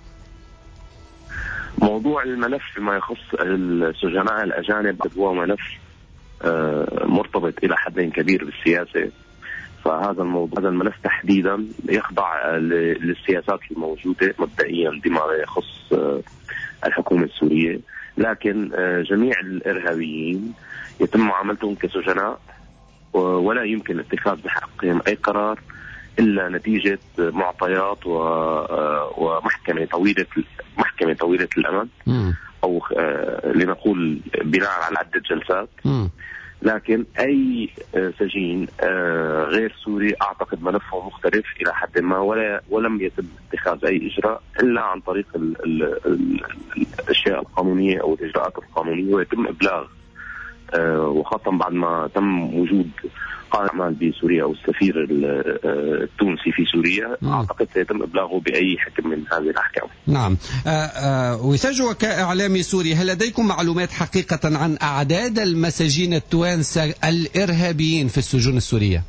موضوع الملف فيما يخص السجناء الأجانب هو ملف مرتبط إلى حد كبير بالسياسة. فهذا الموضوع، هذا الملف تحديدا يخضع للسياسات الموجودة مبدئيا بما يخص الحكومة السورية، لكن جميع الإرهابيين يتم معاملتهم كسجناء ولا يمكن اتخاذ بحقهم أي قرار إلا نتيجة معطيات ومحكمة طويلة محكمة طويلة الأمد، أو لنقول بناء على عدة جلسات. لكن أي سجين غير سوري أعتقد ملفه مختلف إلى حد ما، ولا ولم يتم اتخاذ أي إجراء إلا عن طريق ال ال ال الأشياء القانونية أو الإجراءات القانونية، ويتم إبلاغ وخاصة بعد ما تم وجود قائم أعمال بسوريا أو السفير التونسي في سوريا م. أعتقد سيتم إبلاغه بأي حكم من هذه الأحكام. نعم. وسجوا كإعلامي سوري، هل لديكم معلومات حقيقة عن أعداد المساجين التوانسة الإرهابيين في السجون السورية؟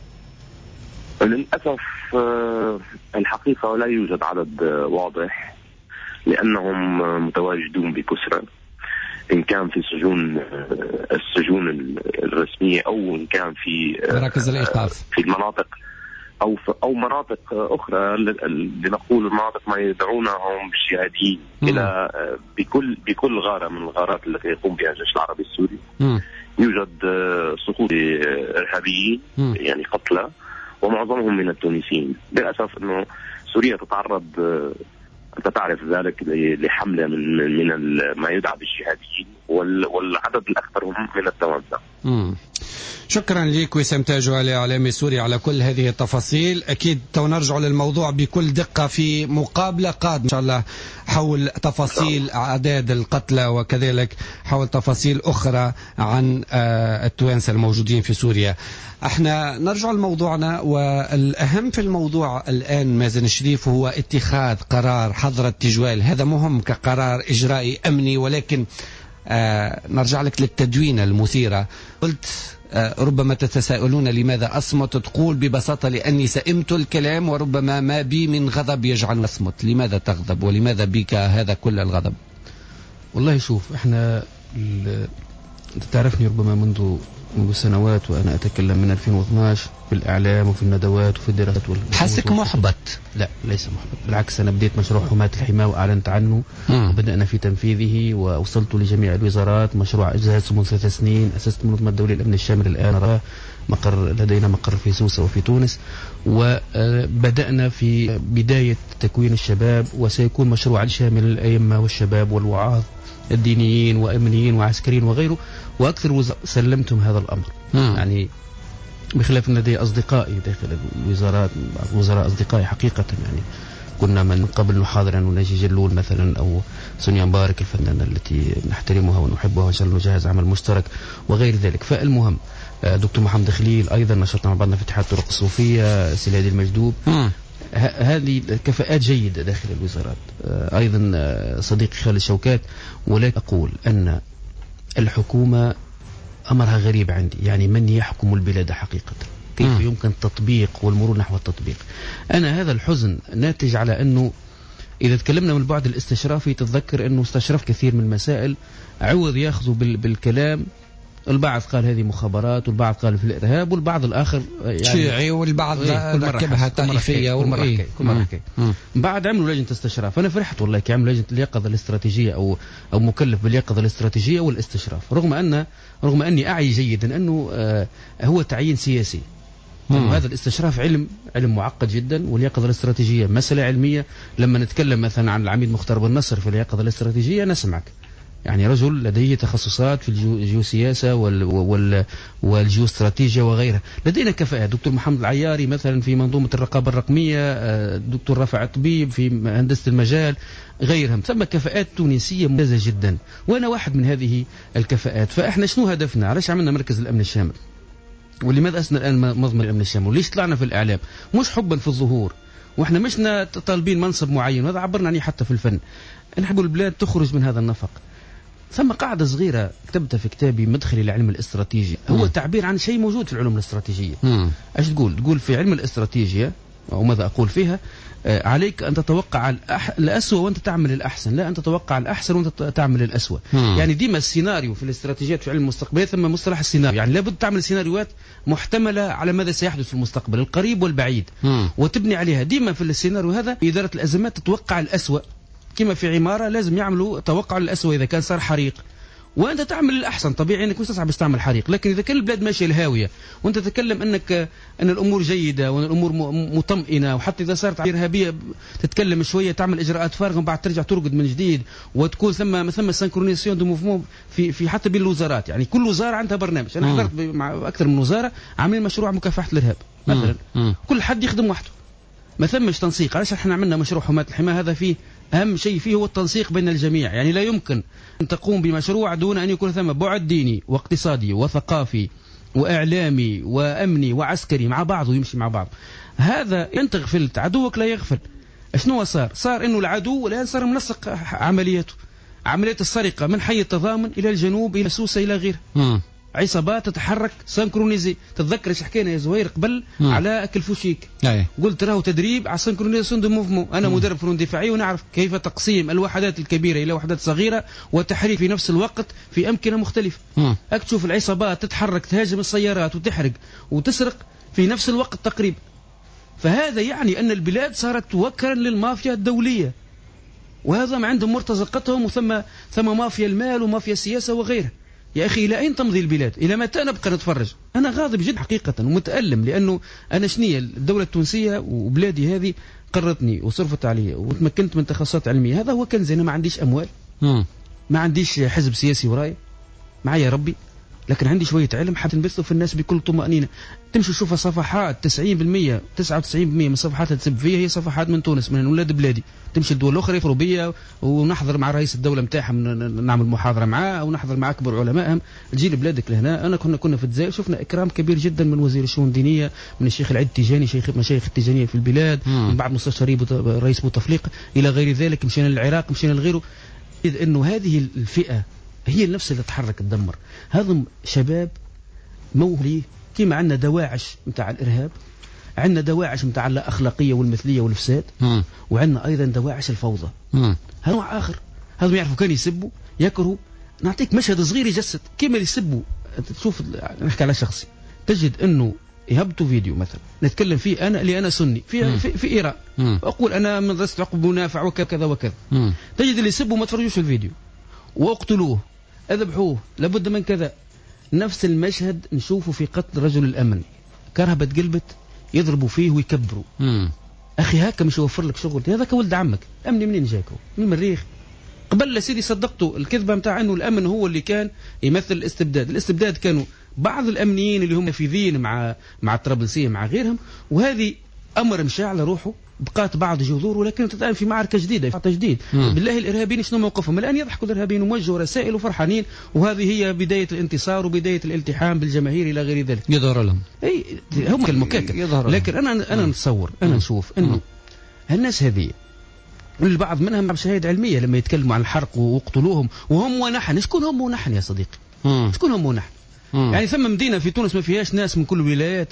للأسف الحقيقة لا يوجد عدد واضح، لأنهم متواجدون بكثرة، إن كان في سجون السجون الرسمية أو إن كان في مراكز الإيقاف في المناطق أو أو مناطق أخرى، لنقول المناطق ما يدعونهم بالجهاديين إلى بكل بكل غارة من الغارات التي يقوم بها الجيش العربي السوري. م. يوجد سقوط إرهابيين م. يعني قتلى، ومعظمهم من التونسيين. للأسف أنه سوريا تتعرض، أنت تعرف ذلك، لحملة من من ما يدعى بالجهاديين، والعدد الأكثر هم من التوانسة. شكرا لك وسام تاجو علي إعلامي سوري على كل هذه التفاصيل. أكيد تو نرجع للموضوع بكل دقة في مقابلة قادمة إن شاء الله حول تفاصيل أعداد القتلى، وكذلك حول تفاصيل أخرى عن التوانسة الموجودين في سوريا. احنا نرجع لموضوعنا، والأهم في الموضوع الآن مازن الشريف هو اتخاذ قرار حظر التجوال. هذا مهم كقرار إجرائي أمني، ولكن آه نرجع لك للتدوينة المثيرة. قلت آه ربما تتساءلون لماذا أصمت، تقول ببساطة لأني سئمت الكلام، وربما ما بي من غضب يجعل أصمت. لماذا تغضب ولماذا بك هذا كل الغضب؟ والله شوف، احنا تعرفني ربما منذ منذ سنوات وأنا أتكلم من ألفين واثناشر في الإعلام وفي الندوات وفي الدراسات. حسك محبط؟ لا، ليس محبط، بالعكس. أنا بديت مشروع حماة الحماية وأعلنت عنه م. وبدأنا في تنفيذه، ووصلت لجميع الوزارات. مشروع أجهز منذ ثلاث سنين، أسست منظمة الدولية للأمن الشامل، الآن مقر لدينا مقر في سوسة وفي تونس، وبدأنا في بداية تكوين الشباب، وسيكون مشروع شامل الأئمة والشباب والوعاظ الدينيين وأمنيين وعسكريين وغيره، وأكثر وزراء سلمتهم هذا الأمر. مم. يعني بخلاف أن لدي أصدقائي داخل الوزارات، وزراء أصدقائي حقيقة، يعني كنا من قبل نحاضر أن نجي جلول مثلا، أو سونيا مبارك الفنانة التي نحترمها ونحبها وإن شاء الله نجهز عمل مشترك وغير ذلك. فالمهم دكتور محمد خليل أيضا نشطنا مع بعضنا في اتحاد الطرق الصوفية، سيدي المجدوب. مم. هذه كفاءات جيدة داخل الوزارات. أيضا صديقي خالد شوكات. ولكن أقول أن الحكومة أمرها غريب عندي، يعني من يحكم البلاد حقيقة، كيف م. يمكن التطبيق والمرور نحو التطبيق. أنا هذا الحزن ناتج على أنه إذا تكلمنا من البعد الاستشرافي، تتذكر أنه استشرف كثير من المسائل عوض يأخذوا بالكلام. البعض قال هذه مخابرات، والبعض قال في الإرهاب، والبعض الآخر يعني شيعي، والبعض ركبها طائفية، كل مرة حكي كل مرة حكي. بعد عملوا لجنة استشراف. أنا فرحت والله كي عملوا لجنة اليقظة الاستراتيجية أو أو مكلف باليقظة الاستراتيجية والاستشراف، رغم أن رغم أني أعي جيدا أنه آه هو تعيين سياسي. هذا الاستشراف علم علم معقد جدا، واليقظة الاستراتيجية مسألة علمية. لما نتكلم مثلا عن العميد مختار بن نصر في اليقظة الاستراتيجية نسمعك، يعني رجل لديه تخصصات في الجيوسياسة وال والجيوستراتيجية وغيرها. لدينا كفاءات. دكتور محمد العياري مثلا في منظومة الرقابة الرقمية، دكتور رافع الطبيب في هندسة المجال، غيرهم. ثم كفاءات تونسية ممتازة جدا، وأنا واحد من هذه الكفاءات. فإحنا شنو هدفنا؟ علاش عملنا مركز الأمن الشامل؟ ولماذا أسنا الآن منظمة الأمن الشامل؟ وليش طلعنا في الإعلام؟ مش حبا في الظهور، وإحنا مشنا طالبين منصب معين، وهذا عبرنا عنه حتى في الفن. نحب البلاد تخرج من هذا النفق. ثم قاعدة صغيرة كتبتها في كتابي مدخلي لعلم الاستراتيجية، هو تعبير عن شيء موجود في العلوم الاستراتيجية. ايش تقول؟ تقول في علم الاستراتيجية، وماذا أقول فيها؟ آه عليك أن تتوقع الأح... الأسوأ وأنت تعمل الأحسن، لا أن تتوقع الأحسن وأنت تعمل الأسوأ. مم. يعني ديما السيناريو في الاستراتيجيات في علم المستقبل ثم مصطلح السيناريو، يعني لابد تعمل سيناريوهات محتملة على ماذا سيحدث في المستقبل القريب والبعيد. مم. وتبني عليها. ديما في السيناريو هذا إدارة الأزمات تتوقع الأسوأ، كما في عمارة لازم يعملوا توقع الأسوأ إذا كان صار حريق، وأنت تعمل الأحسن. طبيعي أنك مستسعب تستعمل حريق. لكن إذا كان البلاد ماشية الهاوية وأنت تتكلم أنك أن الأمور جيدة وأن الأمور مطمئنة، وحتى إذا صارت إرهابية تتكلم شوية تعمل إجراءات فارغة وبعد ترجع ترقد من جديد، وتكون ثم ثم سانكرونيسيون دو موفمون في في حتى بين الوزارات. يعني كل وزارة عندها برنامج. أنا حضرت مع أكثر من وزارة عاملين مشروع مكافحة الإرهاب مثلا، كل حد يخدم وحده، ما ثمش تنسيق. علاش احنا عملنا مشروع حماة الحماية؟ هذا فيه أهم شيء فيه هو التنسيق بين الجميع. يعني لا يمكن أن تقوم بمشروع دون أن يكون ثم بعد ديني واقتصادي وثقافي وإعلامي وأمني وعسكري مع بعض ويمشي مع بعض. هذا أنت غفلت، عدوك لا يغفل. شنو صار؟ صار إنه العدو الآن صار منسق عملياته، عملية السرقة من حي التضامن إلى الجنوب إلى سوسة إلى غيره. عصابات تتحرك سنكرونيزي. تتذكر ايش حكينا يا زهير قبل مم. على اكل فوشيك؟ أي. قلت راهو تدريب على سنكرونيزاسيون دو موفمون. انا مم. مدرب فنون دفاعيه ونعرف كيف تقسيم الوحدات الكبيره الى وحدات صغيره وتحريك في نفس الوقت في امكنه مختلفه. اك تشوف العصابات تتحرك تهاجم السيارات وتحرق وتسرق في نفس الوقت تقريبا. فهذا يعني ان البلاد صارت توكلا للمافيا الدوليه، وهذا ما عندهم مرتزقتهم، وثم ثم مافيا المال ومافيا السياسه وغيرها. يا أخي إلى أين تمضي البلاد؟ إلى متى نبقى نتفرج؟ أنا غاضب جدا حقيقة ومتألم، لأنه أنا شنية الدولة التونسية وبلادي هذه قرتني وصرفت علي وتمكنت من تخصصات علمية، هذا هو كنزي. أنا ما عنديش أموال، ما عنديش حزب سياسي وراي، معي ربي، لكن عندي شوية علم حتى نبثه في الناس بكل طمأنينة. تمشي تشوف صفحات تسعين بالمئة تسعة وتسعين بالمئة من الصفحات اللي تسب فيها هي صفحات من تونس، من أولاد بلادي. تمشي الدول الأخرى أوروبية ونحضر مع رئيس الدولة متاعهم، نعمل محاضرة معاه أو نحضر مع أكبر علمائهم. تجي لبلادك لهنا. أنا كنا كنا في الجزائر شفنا إكرام كبير جدا من وزير الشؤون الدينية، من الشيخ العيد التيجاني، شيخ مشايخ التيجانية في البلاد، من بعض مستشاري رئيس بوتفليقة إلى غير ذلك. مشينا للعراق، مشينا لغيره. إذ إنه هذه الفئة هي النفس اللي تحرك تدمر. هذا شباب موهلي كما عندنا دواعش متاع الإرهاب، عندنا دواعش متاع الأخلاقية والمثلية والفساد، وعندنا أيضا دواعش الفوضى. هذا نوع آخر. هذا يعرفوا كان يسبوا يكرهوا. نعطيك مشهد صغير يجسد كيف اللي يسبوا. تشوف نحكي على شخصي، تجد أنه يهبطوا فيديو مثلا نتكلم فيه أنا اللي أنا سني في في, في إيران، وأقول أنا من مدرسة عقب منافع وكذا وكذا. تجد اللي يسبوا ما تفرجوش الفيديو واقتلوه اذبحوه لابد من كذا. نفس المشهد نشوفه في قتل رجل الأمن، كرهبة قلبت يضربوا فيه ويكبروا. مم. أخي هكا مش يوفر لك شغل؟ هذاك ولد عمك. أمني منين جاكو؟ من المريخ. قبل سيدي صدقتوا الكذبة متاع أنه الأمن هو اللي كان يمثل الاستبداد. الاستبداد كانوا بعض الأمنيين اللي هم نافذين مع مع الطرابلسية مع غيرهم، وهذه أمر مشى على روحه. بقات بعض جذور، ولكن الآن في معركة جديدة، في تجديد. مم. بالله الإرهابيين شنو موقفهم الآن؟ يضحكوا الإرهابيين وموجهوا رسائل وفرحانين، وهذه هي بداية الانتصار وبداية الالتحام بالجماهير إلى غير ذلك. يظهر لهم أي هم المكاكة. لكن أنا أنا نتصور أنا نشوف إنه الناس هذه البعض منهم بشهادة علمية لما يتكلموا عن الحرق ويقتلوهم وهم ونحن. شكون هم ونحن يا صديقي؟ مم. شكون هم ونحن؟ مم. يعني ثم مدينة في تونس ما فيهاش ناس من كل الولايات،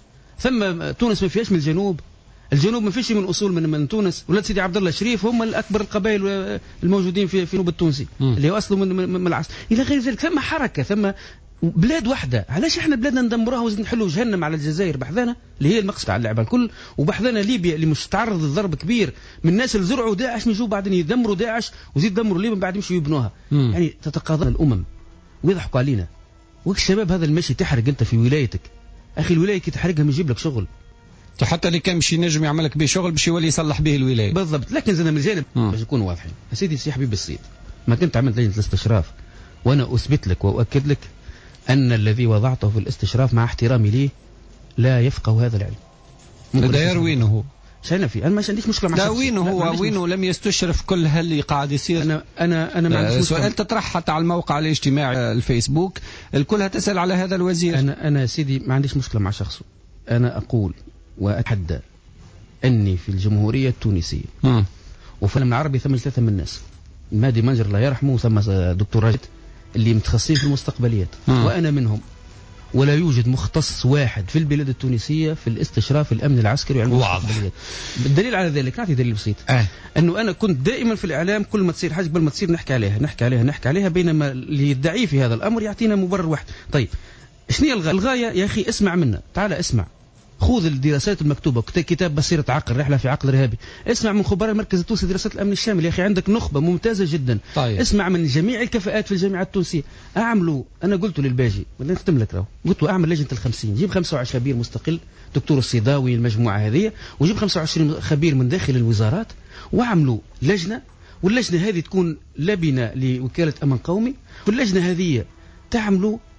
ثم تونس ما فيهاش من الجنوب، الجنوب ما فيش من اصول من من تونس. ولاد سيدي عبد الله الشريف هم الاكبر القبائل الموجودين في في الجنوب التونسي، مم. اللي هو اصله من, من العصر الى غير ذلك. ثم حركه، ثم بلاد واحده. علاش احنا بلادنا ندمروها ونحلوا جهنم على الجزائر بحذانا اللي هي المقصد على اللعبه الكل، وبحذانا ليبيا اللي مش تعرض لضرب كبير من الناس اللي زرعوا داعش، من جو بعدين يدمروا داعش وزيد دمروا ليبيا بعد يمشوا يبنوها. مم. يعني تتقاضى الامم ويضحكوا علينا. وك الشباب هذا المشي تحرق انت في ولايتك. اخي الولايه كي تحرقها ما يجيب لك شغل، حتى اللي كان مشي نجم يعمل لك به شغل باش يولي يصلح به الولايه بالضبط. لكن زين من الجانب باش نكونوا واضحين يا سيدي سي حبيب الصيد، ما كنت عملت لجنه الاستشراف، وانا اثبت لك واؤكد لك ان الذي وضعته في الاستشراف مع احترامي ليه لا يفقه هذا العلم. داير وينه هو؟ شاينا فيه. انا ما عنديش مشكله مع لا وينه هو؟ وينه لم يستشرف كل هاللي قاعد يصير؟ انا انا انا ما عنديش مشكله. سؤال تطرح حتى على الموقع الاجتماعي الفيسبوك الكل تسال على هذا الوزير. انا انا سيدي ما عنديش مشكله مع شخصه. انا اقول واتحدى اني في الجمهوريه التونسيه م. وفي العالم العربي ثم ثلاثه من الناس، مادي منجر الله يرحمه وثم دكتور راجد اللي متخصصين في المستقبليات م. وانا منهم، ولا يوجد مختص واحد في البلاد التونسيه في الاستشراف الامن العسكري وعلم المستقبليات. بالدليل على ذلك نعطي دليل بسيط. أه. انه انا كنت دائما في الاعلام كل ما تصير حاجه قبل ما تصير نحكي عليها نحكي عليها نحكي عليها بينما اللي يدعي في هذا الامر يعطينا مبرر واحد. طيب شنو هي الغايه؟ الغايه يا اخي اسمع منا، تعال اسمع، خذ الدراسات المكتوبه، كتاب بصيرة عقل، رحله في عقل ارهابي، اسمع من خبراء المركز التونسي لدراسات الامن الشامل. يا اخي عندك نخبه ممتازه جدا. طيب. اسمع من جميع الكفاءات في الجامعات التونسيه. اعملوا، انا قلت للباجي بدنا نختم لك راهو، قلت له اعمل لجنه الخمسين، جيب خمسة وعشرين خبير مستقل، دكتور الصيداوي المجموعه هذه، وجيب خمسة وعشرين خبير من داخل الوزارات، واعملوا لجنه، واللجنه هذه تكون لبنه لوكاله امن قومي، واللجنه هذه تعملوا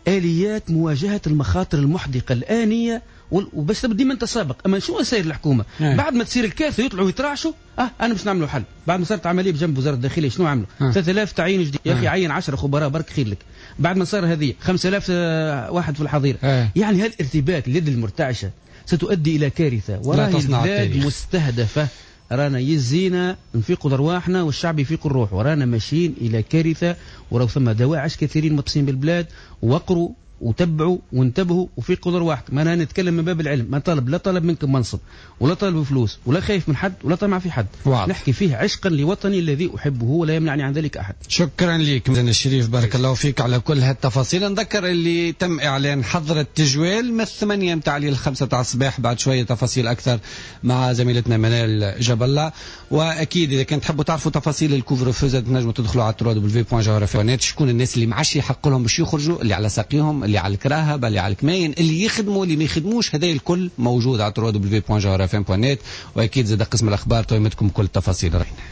آليات مواجهة المخاطر المحدقة الآنية وبس تبدي من تسابق. اما شو سير الحكومه أه. بعد ما تصير الكارثه يطلعوا يترعشوا اه انا باش نعملوا حل. بعد ما صارت عمليه بجنب وزاره الداخليه شنو عملوا؟ أه. ثلاثة آلاف تعيين جديد يا اخي، عين عشرة خبراء برك خير لك. بعد ما صار هذه خمسة آلاف واحد في الحظيره. أه. يعني هالارتباك اليد المرتعشه ستؤدي الى كارثه، وراهي البلاد مستهدفه. رانا يزينا نفيقوا ارواحنا والشعب يفيق الروح، ورانا ماشيين الى كارثه. وراه ثم دواعش كثيرين متصلين بالبلاد، وقروا وتبعوا وانتبهوا وفيقوا ارواحكم. انا نتكلم من باب العلم، ما طالب لا طلب منكم منصب ولا طالب فلوس ولا خايف من حد ولا طمع في حد. واضح. نحكي فيه عشقا لوطني الذي احبه ولا يمنعني عن ذلك احد. شكرا لك مازن الشريف، بارك الله فيك على كل هالتفاصيل. نذكر اللي تم اعلان حظر التجوال من الثمانية متاع الخمسة تاع الصباح. بعد شويه تفاصيل اكثر مع زميلتنا منال جبل الله. واكيد اذا كنت تحبوا تعرفوا تفاصيل الكوفر فوزا تنجموا تدخلوا على ترو دبليو بوان جوهره في نت. شكون الناس اللي معش يحق لهم باش يخرجوا، اللي على ساقيهم، اللي على الكراهبه، اللي على الكماين، اللي يخدموا اللي ما يخدموش، هذا الكل موجود على ترو دبليو بوان جوهره في نت. واكيد زاد قسم الاخبار تويمتكم كل التفاصيل.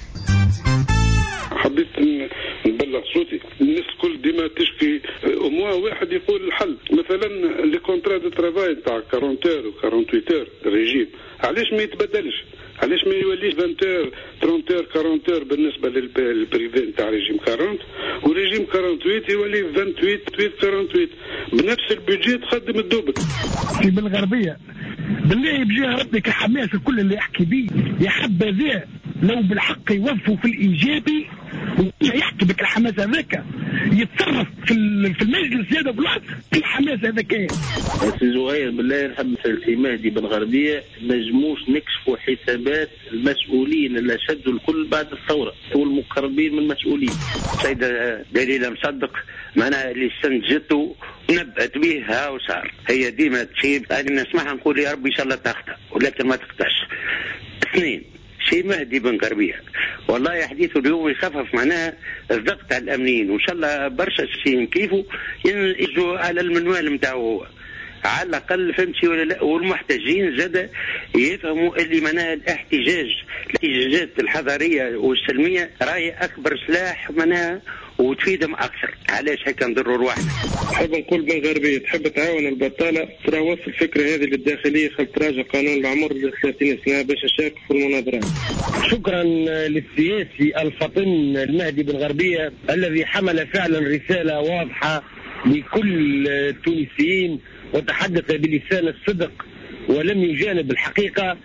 حبيت نبلغ صوتي الناس الكل ديما تشكي اموا واحد يقول الحل. مثلا لي كونترا دو ترافاي تاع أربعين اور و ثمانية وأربعين اور الريجيم علاش ما يتبدلش؟ علاش ما يوليش عشرين اور ثلاثين اور أربعين اور بالنسبه للبريفي نتاع ريجيم أربعين وريجيم ثمانية وأربعين يولي ثمانية وعشرين ثمانية وأربعين بنفس البيجي تخدم الدوبل. في بالغربيه بالله بجاه ربك حماس الكل اللي يحكي بيه يا حبذا لو بالحق يوظفوا في الايجابي يحكي بك الحماس هذاك يتصرف في في المجلس هذا بلاص الحماس هذاك. سي زهير بالله نحب في مهدي بالغربيه نجموش نكشفوا حسابات المسؤولين اللي شدوا الكل بعد الثوره والمقربين من المسؤولين. السيده دليله مصدق معناها اللي استنتجته نبأت به ها وصار. هي ديما تشيب انا نسمعها نقول يا ربي ان شاء الله تخطأ ولكن ما تخطاش. اثنين شيء مهدي بن غربيه والله حديثه اليوم يخفف معناها الضغط على الامنيين وان شاء الله برشا شيء كيفه يجوا على المنوال نتاعو هو على الاقل فهمتي ولا لا. والمحتجين زاد يفهموا اللي معناها الاحتجاج الاحتجاجات الحضاريه والسلميه راهي اكبر سلاح معناها وتفيدهم اكثر. علاش هكا نضروا رواحنا؟ نحب نقول بالغربيه تحب تعاون البطاله ترى وصل الفكره هذه للداخليه خل تراجع قانون العمر ل ثلاثين سنه باش يشارك في المناظرات. شكرا للسياسي الفطن المهدي بالغربيه الذي حمل فعلا رساله واضحه لكل التونسيين وتحدث بلسان الصدق ولم يجانب الحقيقه.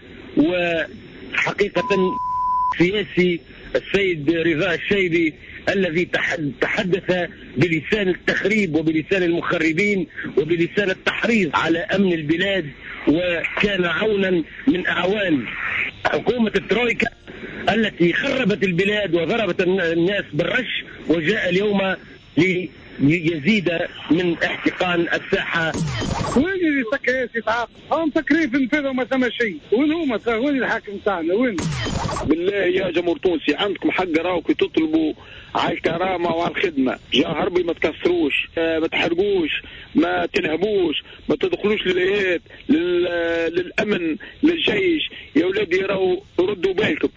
وحقيقه سياسي السيد رضا الشيبي الذي تحدث بلسان التخريب وبلسان المخربين وبلسان التحريض على أمن البلاد وكان عونا من أعوان حكومة الترويكا التي خربت البلاد وضربت الناس بالرش وجاء اليوم ليزيد من احتقان الساحة. وين اللي سكر يتعاقب؟ هم سكرين في النفاذ وما ثم شيء. وين هما وين الحاكم تاعنا وين؟ بالله يا جمهور تونسي عندكم حق راوكي تطلبوا على الكرامة وعلى الخدمة. يا هربي ما تكسروش ما تحرقوش ما تنهبوش ما تدخلوش للآيات للأمن للجيش. يا ولادي راهو ردوا بالكم.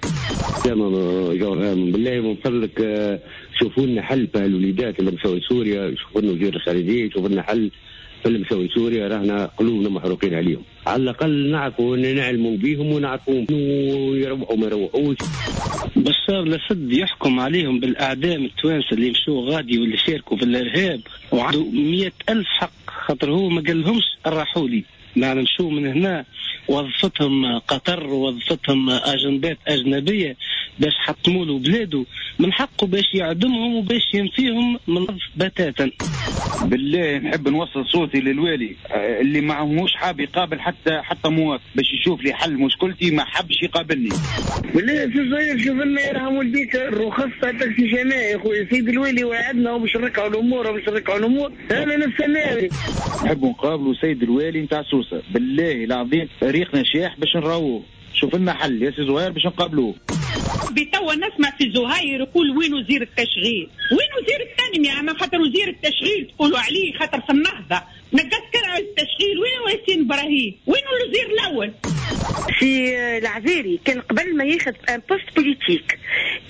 بالله من فضلك شوفوا لنا حل في الوليدات اللي مسوي سوريا. شوفوا لنا وزير الخارجية شوفوا لنا حل في اللي مسوي سوريا. راهنا قلوبنا محروقين عليهم. على الأقل نعرفوا نعلموا بيهم ونعرفوا ويروحوا ما يروحوش. بشار الأسد يحكم عليهم بالأعدام التوانسة اللي مشوا غادي واللي شاركوا في الإرهاب وعنده مئة ألف حق خاطر هو ما قالهمش راحوا لي. نعلم شو من هنا وظفتهم قطر وظفتهم أجندات أجنبية باش حطموا له بلاده من حقه باش يعدمهم وباش ينفيهم من بتاتا. بالله نحب نوصل صوتي للوالي اللي معهوش حاب يقابل حتى حتى مواطن باش يشوف لي حل مشكلتي ما حبش يقابلني. بالله يا صغير شوف لنا يرحم والديك الرخص تاع تاكسي جماعي يا خويا سيد الوالي وعدنا وباش نركعوا الامور وباش نركعوا الامور انا نستنى. نحب نقابلوا سيد الوالي نتاع سوسه بالله العظيم ريقنا شيح باش نروه. شوف لنا حل يا سي زهير باش نقابلوه. بتوا نسمع في زهير يقول وين وزير التشغيل وين وزير التنمية عما خاطر وزير التشغيل تقولوا عليه خاطر في النهضة نقص كرع التشغيل وين ياسين ابراهيم وين الوزير الاول؟ في العزيري كان قبل ما ياخذ ان بوست بوليتيك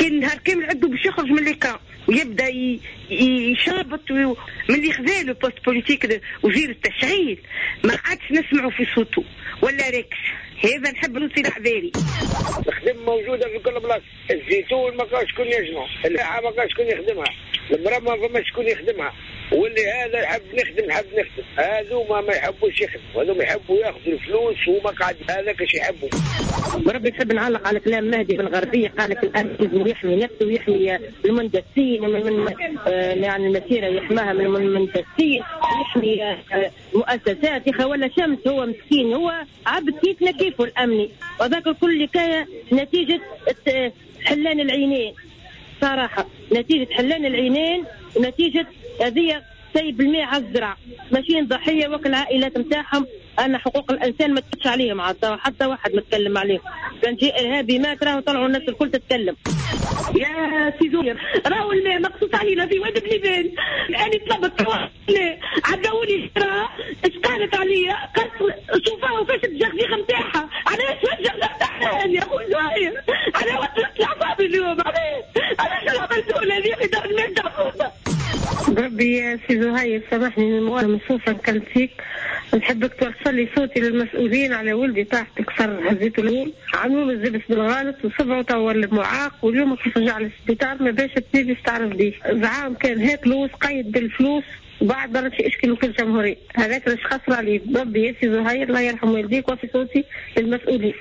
كان نهار كامل عنده باش يخرج من ليكان ويبدا يشابط من اللي خذا له بوست بوليتيك وزير التشغيل ما عادش نسمعوا في صوته ولا ركش. هذا نحب نوصي لعذاري. الخدم موجوده في كل بلاصه، الزيتون ما كاش شكون يجمع، اللاعه ما كاش شكون يخدمها، المراه ما فما شكون يخدمها، واللي هذا يحب نخدم يحب نخدم، هذوما ما يحبوش يخدموا، هذوما يحبوا ياخذوا الفلوس وما قاعد هذاك اش يحبوا. بربي نحب نعلق على كلام مهدي بن غربيه، قال لك الان لازم يحمي نفسه ويحمي المندسين من آه يعني المسيره يحماها من المندسين، يحمي آه مؤسسات. يا ولا شمس هو مسكين، هو عبد كيفنا كيفه الامني، وذاك الكل كان نتيجه حلان العينين صراحه، نتيجه حلان العينين ونتيجه هذه سيب بالمية على الزرع، ماشيين ضحيه وكل العائلات نتاعهم. أنا حقوق الإنسان ما تكتش عليهم، حتى واحد متكلم عليهم. كان شيء إرهابي مات راهو طلعوا الناس الكل تتكلم. يا سيدي راهو الماء مقصوص علينا في واد بليبان، أنا طلبت عداوني راه اش قالت عليا، قالت شوفوا فاش الجغزيغ نتاعها، علاش الجغزيغ نتاعها يا خويا زهير، أنا وصلت العصابي اليوم، علاش علاش عملتوا لي هذه في دار الماء تاع ربي يا سي زهير سامحني الموال مصوصة كلت فيك، نحبك توصل لي صوتي للمسؤولين على ولدي طاحت كسر هزيته اليوم، عملوا له الزبس بالغلط وصبعوا توا المعاق، واليوم كيف رجع للسبيطار ما باش تبي تعرف بيه، زعام كان هيك لوس قيد بالفلوس وبعد ضرب في اشكال في الجمهورية، هذاك اللي خسر عليه. ربي يا سي زهير الله يرحم والديك وفي صوتي للمسؤولين.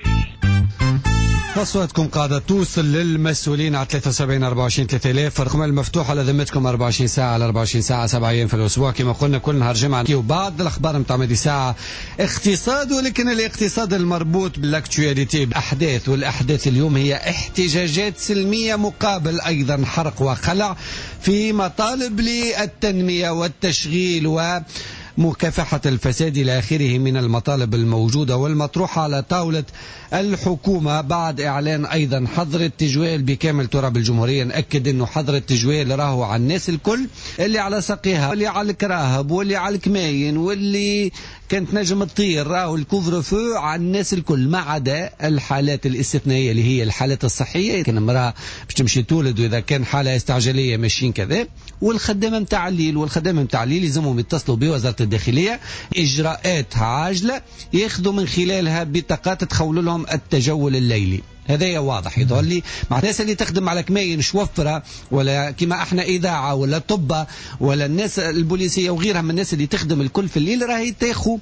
أصواتكم قاعدة توصل للمسؤولين على ثلاثة وسبعين أربعة وعشرين ثلاثة آلاف. الرقم المفتوح على ذمتكم أربعة وعشرين ساعة على أربعة وعشرين ساعة سبعة أيام في الأسبوع كما قلنا كل نهار جمعة. وبعد الأخبار متاع مدي ساعة اقتصاد، ولكن الاقتصاد المربوط بالاكتواليتي بالأحداث، والأحداث اليوم هي احتجاجات سلمية مقابل أيضا حرق وخلع في مطالب للتنمية والتشغيل و مكافحة الفساد إلى آخره من المطالب الموجودة والمطروحة على طاولة الحكومة بعد إعلان أيضا حظر التجوال بكامل تراب الجمهورية. نأكد أنه حظر التجوال راهو على الناس الكل، اللي على سقيها واللي على الكراهب واللي على الكماين واللي كانت نجم تطير، راهو الكوفر فو على الناس الكل ما عدا الحالات الاستثنائية اللي هي الحالات الصحية، كان امرأة باش تمشي تولد وإذا كان حالة استعجالية ماشيين كذا، والخدامة متاع الليل والخدامة متاع الليل يلزمهم يتصلوا بوزارة الداخلية إجراءات عاجلة ياخذوا من خلالها بطاقات تخول لهم التجول الليلي. هذا واضح يظهر لي مع الناس اللي تخدم على كماين شوفرة ولا كما احنا إذاعة ولا طبة ولا الناس البوليسية وغيرها من الناس اللي تخدم الكل في الليل راهي تاخذ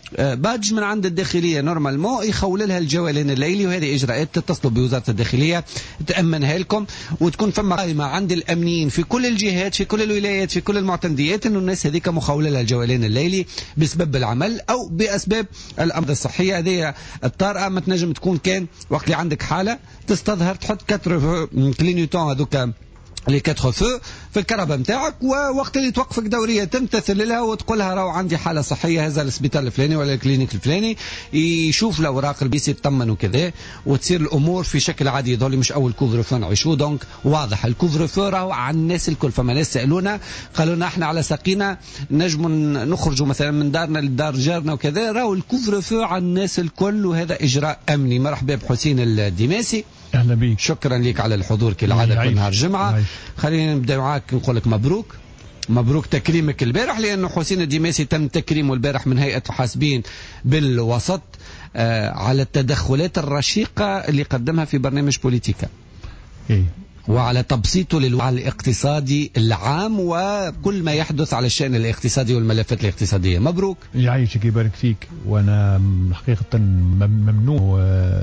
باج من عند الداخلية نورمالمون يخول لها الجولان الليلي، وهذه إجراءات تتصلوا بوزارة الداخلية تأمنها لكم، وتكون فما قائمة عند الأمنيين في كل الجهات في كل الولايات في كل المعتمديات إنه الناس هذيك مخولة لها الجولان الليلي بسبب العمل أو بأسباب الأمراض الصحية. هذه الطارئة ما تنجم تكون كان وقت اللي عندك حالة تستظهر تحط كاتر كلينيوتون هذوك اللي كاتخو فو في الكهرباء نتاعك، ووقت اللي توقفك دوريه تمتثل لها وتقول لها راهو عندي حاله صحيه هذا السبيطار الفلاني ولا الكلينيك الفلاني، يشوف الاوراق البيسي يطمن وكذا وتصير الامور في شكل عادي. يظل مش اول كوفر فو نعيشوه، دونك واضح الكوفر فو راهو على الناس الكل. فما ناس سالونا قالوا لنا احنا على ساقينا نجم نخرجوا مثلا من دارنا لدار جارنا وكذا، راهو الكوفر فو على الناس الكل وهذا اجراء امني. مرحبا بحسين الدماسي، اهلا بك، شكرا لك على الحضور كالعاده كل نهار جمعه. خلينا نبدا معاك نقول لك مبروك مبروك تكريمك البارح، لأنه حسين الدماسي تم تكريمه البارح من هيئة المحاسبين بالوسط آه على التدخلات الرشيقة اللي قدمها في برنامج بوليتيكا إيه؟ وعلى تبسيطه للوعي الاقتصادي العام وكل ما يحدث على الشأن الاقتصادي والملفات الاقتصادية. مبروك، يعيشك يبارك فيك. وأنا حقيقة ممنوع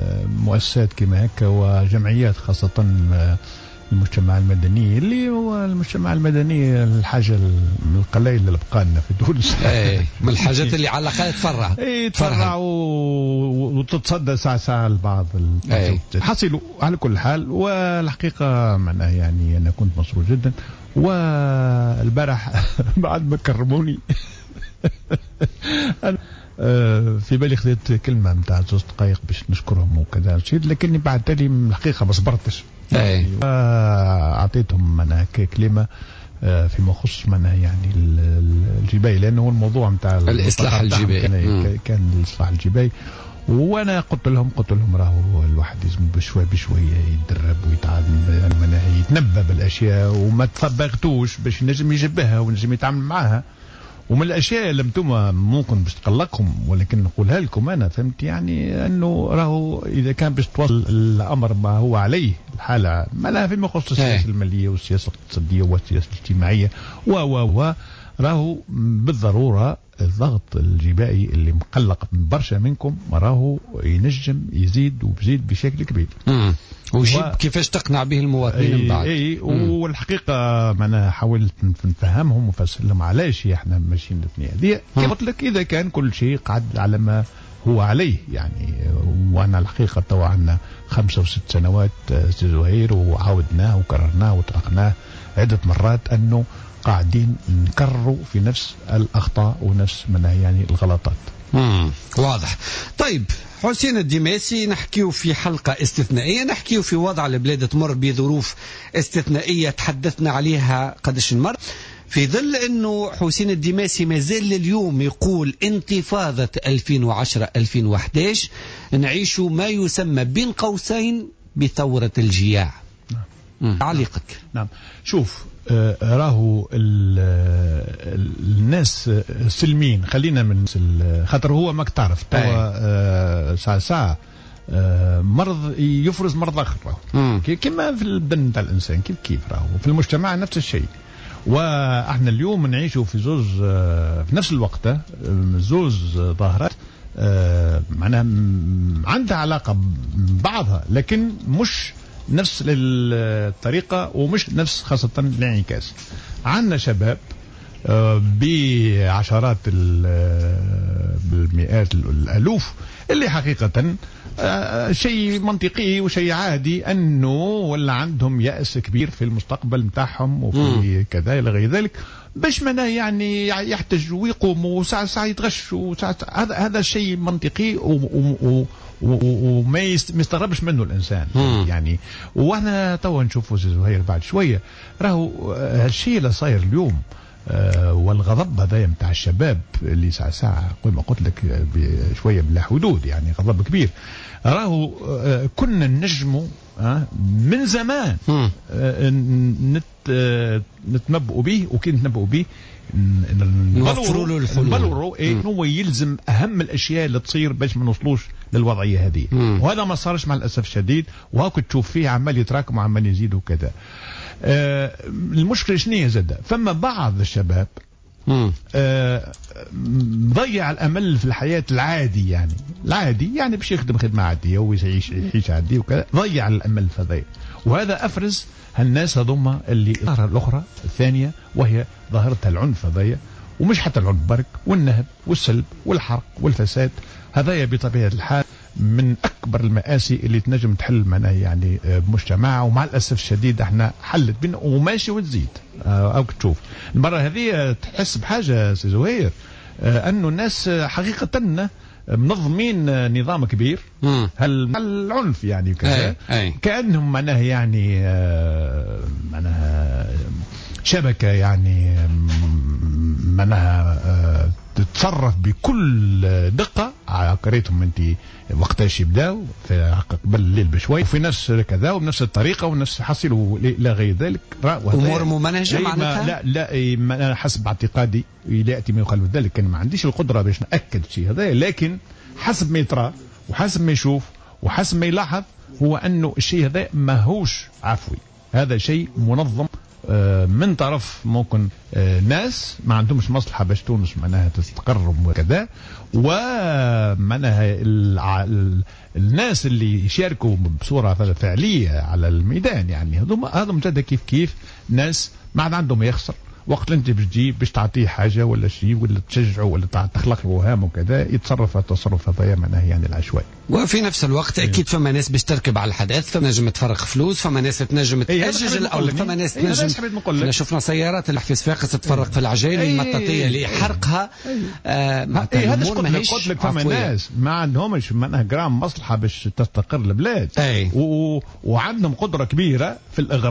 مؤسسات كما هكا وجمعيات خاصة المجتمع المدني اللي هو المجتمع المدني الحاجة القليل اللي بقى لنا في تونس. ايه من الحاجات اللي على الأقل تفرع ايه تفرع وتتصدى ساعة ساعة لبعض ايه. حصلوا على كل حال، والحقيقة معناها يعني أنا كنت مسرور جدا. والبارح بعد ما كرموني في بالي خذيت كلمة متاع زوج دقائق باش نشكرهم وكذا شيء، لكني بعد تالي الحقيقة ما صبرتش. أي. أعطيتهم أنا كلمة فيما يخص منها يعني الجباي، لأنه هو الموضوع متاع الإصلاح الجباي كان, كان الإصلاح الجباي. وانا قلت لهم قلت لهم راهو الواحد لازم بشوي بشويه يتدرب ويتعلم يعني يتنبى بالاشياء وما تفبغتوش باش ينجم يجبهها ونجم يتعامل معها. ومن الاشياء اللي انتم ممكن باش تقلقكم ولكن نقولها لكم انا فهمت يعني انه راهو اذا كان باش توصل الامر ما هو عليه الحاله ما لها فيما يخص السياسه الماليه والسياسه الاقتصاديه والسياسه الاجتماعيه و و و راهو بالضروره الضغط الجبائي اللي مقلق من برشا منكم راهو ينجم يزيد وبزيد بشكل كبير. امم وجيب و... كيفاش تقنع به المواطنين من بعد. اي والحقيقه انا حاولت نفهمهم ونفسر لهم علاش احنا ماشيين الاثنين هذه. كما قلت لك اذا كان كل شيء قاعد على ما هو عليه يعني. وانا الحقيقه توا عندنا خمسة وست سنوات سي زهير وعاودناه وكررناه وطرقناه عده مرات انه قاعدين نكرروا في نفس الأخطاء ونفس منها يعني الغلطات. امم واضح. طيب حسين الدماسي، نحكيو في حلقة استثنائية، نحكيو في وضع البلاد تمر بظروف استثنائية تحدثنا عليها قدش المر، في ظل أنه حسين الدماسي ما زال اليوم يقول انتفاضة ألفين وعشرة ألفين وأحد عشر نعيش ما يسمى بين قوسين بثورة الجياع. نعم. تعليقك؟ نعم شوف آه راهو الناس سلمين، خلينا من خاطر هو ماك تعرف توا آه ساعة ساعة آه مرض يفرز مرض آخر راهو كما في البدن تاع الإنسان كيف كيف راهو في المجتمع نفس الشيء. واحنا اليوم نعيشوا في زوز آه في نفس الوقت آه زوز ظاهرات آه معناها عندها علاقة ببعضها لكن مش نفس الطريقة ومش نفس خاصة الانعكاس. عندنا شباب بعشرات بالمئات الألوف اللي حقيقة شيء منطقي وشيء عادي أنه ولا عندهم يأس كبير في المستقبل متاعهم وفي كذا إلى غير ذلك باش منا يعني يحتجوا ويقوموا وساعة ساعة يتغشوا هذا هذا شيء منطقي و وما يستغربش منه الانسان. مم. يعني واحنا توا نشوفوا سي زهير بعد شويه راهو هالشيء اللي صاير اليوم آه والغضب هذايا نتاع الشباب اللي ساعه ساعه ما قلت لك شويه بلا حدود يعني غضب كبير راهو آه كنا نجموا آه من زمان آه نت آه نتنبؤوا به وكي نتنبؤوا به نوفروا له الحلول. نبلوروا ايه هو يلزم اهم الاشياء اللي تصير باش ما نوصلوش للوضعيه هذه. مم. وهذا ما صارش مع الاسف الشديد وهاك تشوف فيه عمال يتراكم وعمال يزيد وكذا. آه المشكله شنو هي زاده؟ فما بعض الشباب آه ضيع الامل في الحياه العادي يعني العادي يعني باش يخدم خدمه عاديه ويعيش يعيش عادي وكذا ضيع الامل في هذا. وهذا افرز هالناس هذوما اللي الظاهره الاخرى الثانيه وهي ظاهره العنف هذايا ومش حتى العنف برك والنهب والسلب والحرق والفساد هذايا بطبيعه الحال من اكبر المآسي اللي تنجم تحل معناها يعني بمجتمع. ومع الاسف الشديد احنا حلت بينا وماشي وتزيد او تشوف المره هذه تحس بحاجه سي زهير انه الناس حقيقه منظمين نظام كبير هل العنف يعني كذا كانهم معناها يعني معناها شبكه يعني معناها تتصرف بكل دقه على قريتهم انت وقتاش يبداو في قبل الليل بشوي وفي نفس كذا وبنفس الطريقه ونفس حصلوا الى غير ذلك امور ممنهجه معناتها. لا لا انا حسب اعتقادي لا ياتي ما يخالف ذلك. انا ما عنديش القدره باش ناكد شيء هذا لكن حسب ما يترى وحسب ما يشوف وحسب ما يلاحظ هو انه الشيء هذا ماهوش عفوي. هذا شيء منظم من طرف ممكن ناس ما عندهمش مصلحة باش تونس معناها تستقر وكذا ومعناها الناس اللي يشاركوا بصورة فعلية على الميدان يعني هذوم هذوم جد كيف كيف ناس ما عاد عندهم يخسر وقت انت باش تجي باش تعطيه حاجه ولا شيء ولا تشجعه ولا تخلق له وهام وكذا يتصرف التصرف هذايا معناها يعني العشوائي. وفي نفس الوقت اكيد فما ناس باش تركب على الحدث فما نجم تفرغ فلوس فما ناس تنجم تاجج الاول فما ناس تنجم احنا شفنا سيارات الحفيز فاقس تفرغ في العجين المطاطيه لحرقها. هذا قلت لك فما ناس ما عندهمش معناها جرام مصلحه باش تستقر البلاد وعندهم قدره كبيره في الاغراء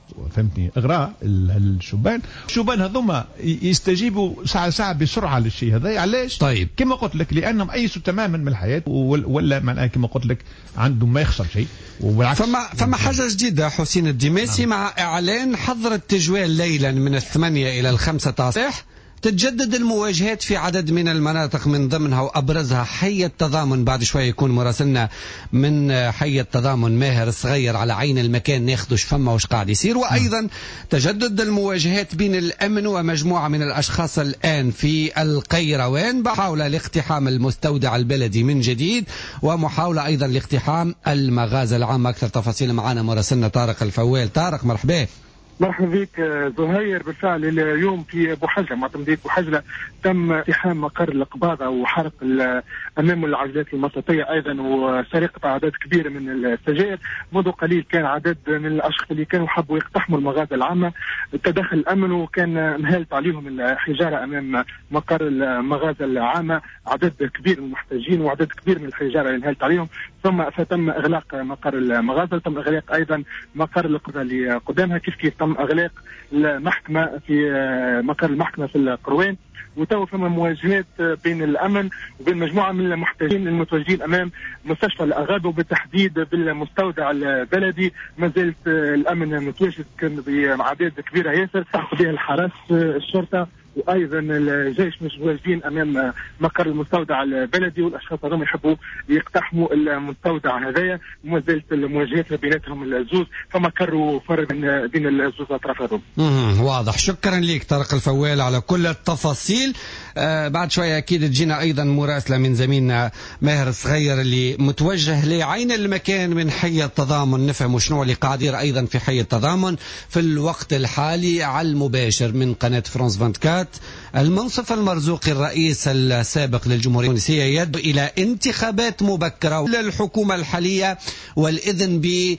فهمتني اغراء الشبان الشبان هذوما يستجيبوا ساعه ساعه بسرعه للشيء هذا. علاش؟ طيب كما قلت لك لانهم ايسوا تماما من الحياه ولا معناها كما قلت لك عندهم ما يخسر شيء. فما فما حاجه جديده حسين الدماسي. نعم. مع اعلان حظر التجوال ليلا من الثمانيه الى الخمسه الصباح تتجدد المواجهات في عدد من المناطق من ضمنها وأبرزها حي التضامن. بعد شوية يكون مراسلنا من حي التضامن ماهر الصغير على عين المكان ناخذ فما وش قاعد يصير. وأيضا تجدد المواجهات بين الأمن ومجموعة من الأشخاص الآن في القيروان، محاولة لاقتحام المستودع البلدي من جديد ومحاولة أيضا لاقتحام المغازل العامة. أكثر تفاصيل معنا مراسلنا طارق الفوال. طارق مرحبا. مرحبا بك زهير. بالفعل اليوم في ابو حجله معتمديه ابو حجله تم اقتحام مقر القباضه وحرق امام العجلات المساطيه ايضا وسرقه عدد كبير من السجائر. منذ قليل كان عدد من الاشخاص اللي كانوا حبوا يقتحموا المغازل العامه تدخل الامن وكان مهالت عليهم الحجاره امام مقر المغازل العامه. عدد كبير من المحتجين وعدد كبير من الحجاره اللي انهالت عليهم. ثم فتم اغلاق مقر المغازل. تم اغلاق ايضا مقر القضاء اللي قدامها. كيف كيف تم اغلاق المحكمه في مقر المحكمه في القروان. وتو فما مواجهات بين الامن وبين مجموعه من المحتجين المتواجدين امام مستشفى الاغاضه وبالتحديد بالمستودع البلدي. ما زالت الامن متواجد كان باعداد كبيره ياسر تاخذ بها الحرس الشرطه وايضا الجيش متواجدين امام مقر المستودع البلدي. والاشخاص هذوما يحبوا يقتحموا المستودع هذايا وما زالت المواجهات بيناتهم الزوز فما كروا فرق بين الزوز اطراف هذوما. واضح. شكرا لك طارق الفوال على كل التفاصيل. آه بعد شويه اكيد تجينا ايضا مراسله من زميلنا ماهر الصغير اللي متوجه لعين المكان من حي التضامن نفهم شنو اللي قاعد يصير ايضا في حي التضامن في الوقت الحالي على المباشر من قناه فرانس أربعة وعشرين. المنصف المرزوقي الرئيس السابق للجمهورية التونسية يدعو إلى انتخابات مبكرة للحكومة الحالية والإذن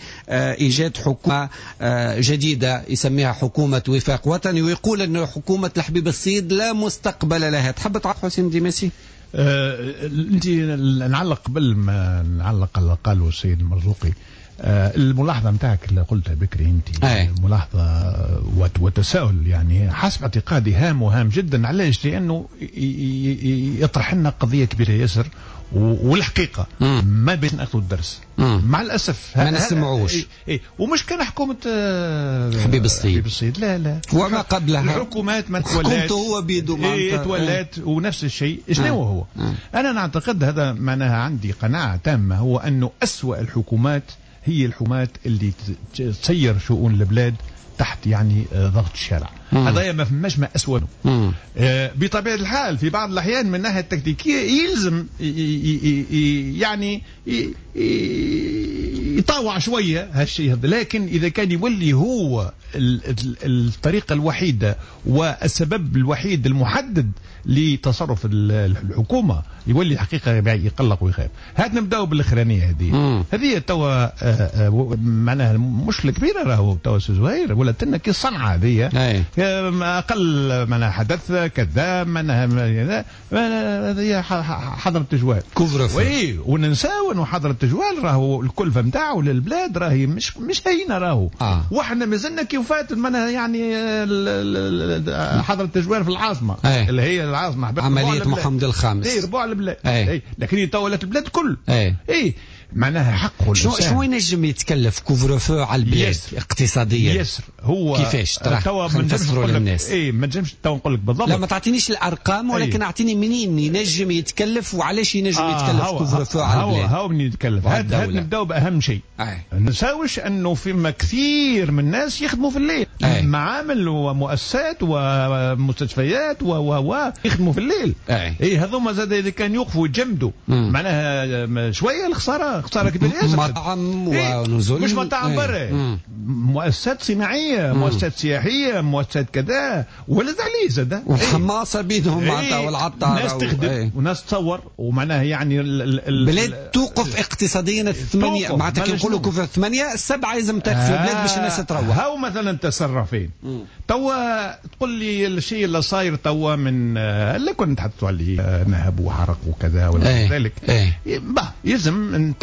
بإيجاد حكومة جديدة يسميها حكومة وفاق وطني. ويقول أن حكومة الحبيب السيد لا مستقبل لها. تحب تعرف حسين ديماسي؟ أه انت نعلق قبل ما نعلق على اللي قاله السيد المرزوقي. آه الملاحظة متاعك اللي قلتها بكري انت أي. ملاحظة وتساؤل يعني حسب اعتقادي هام وهام جدا. علاش؟ لانه يطرح لنا قضية كبيرة ياسر والحقيقة مم. ما بين ناخذ الدرس مم. مع الاسف ما نسمعوش. إيه إيه ومش كان حكومة آه حبيب السيد حبيب السيد لا لا وما قبلها الحكومات ما تولات هو بيدو إيه تولات إيه. ونفس الشيء شنو هو مم. انا نعتقد هذا معناها عندي قناعة تامة هو انه اسوأ الحكومات هي الحكومات اللي تسير شؤون البلاد تحت يعني ضغط الشارع. هذا ما فماش ما أسوأ. آه بطبيعة الحال في بعض الأحيان من الناحية التكتيكية يلزم يعني يطاوع شوية هالشيء هذا. لكن إذا كان يولي هو الطريقة الوحيدة والسبب الوحيد المحدد لتصرف الحكومة يولي حقيقة يقلق ويخاف. هات نبدأ بالأخرانية هذه. هذه توا معناها مشكلة كبيرة راهو توا زهير ولا لنا كي الصنعة هذه أقل معناها حدث كذاب معناها هذه حضر التجوال كفر وي وننساو انه حضر التجوال راهو الكلفة نتاعو للبلاد راهي مش مش هينة راهو آه. واحنا مازلنا كي وفات معناها يعني حضر التجوال في العاصمة أي. اللي هي العاصمة عملية محمد الخامس اي ربوع البلاد أي. أي. لكن تولت البلاد كل اي, أي. معناها حقه شنو شنو ينجم يتكلف كوفرفو على البلاد يسر. اقتصاديا يسر هو كيفاش ترى نفسروا للناس اي ما نجمش تو نقول لك بالضبط. لا ما تعطينيش الارقام ولكن أي. اعطيني منين ينجم يتكلف وعلاش ينجم آه يتكلف كوفرفو على البلاد. هاو من يتكلف هاد نبداو باهم شيء. نساوش انه فيما كثير من الناس يخدموا في الليل أي. معامل ومؤسسات ومستشفيات و و يخدموا في الليل اي هذوما زاد اذا كان يوقفوا يتجمدوا معناها شويه الخساره خساره كبيره مطعم ونزول مش مطعم برا مؤسسات صناعيه مؤسسات سياحيه مؤسسات كذا ولد عليه زاد وحماصه بينهم معناتها والعطار ناس تخدم وناس تصور ومعناها يعني البلاد توقف اقتصاديا الثمانيه معناتها كي نقولوا كفر الثمانيه السبعه لازم تقف البلاد باش الناس تروح. هاو مثلا تصرفين توا تقول لي الشيء اللي صاير توا من اللي كنت نتحدثوا عليه نهب وحرق وكذا ولا ذلك يلزم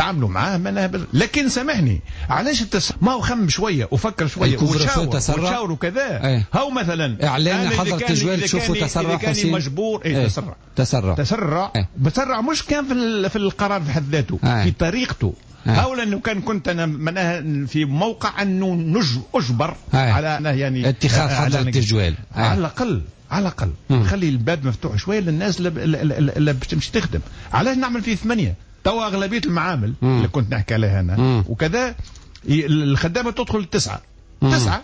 تعاملوا معاه منها. لكن سامحني علاش التس... ما هو خم شويه وفكر شويه وشاور وشاور وكذا. ايه. هو مثلا اعلان حضر تجوال تشوفوا تسرع حسين مجبور ايه. ايه. تسرع تسرع تسرع ايه. بتسرع مش كان في في القرار في حد ذاته. ايه. في طريقته. هؤلاء انه كان كنت انا منها في موقع انه نج اجبر ايه. على يعني اتخاذ حظر التجوال ايه. على الاقل على الاقل نخلي الباب مفتوح شويه للناس اللي باش تمشي تخدم. علاش نعمل فيه ثمانيه؟ توا اغلبيه المعامل مم. اللي كنت نحكي عليها انا مم. وكذا الخدامه تدخل تسعه مم. تسعه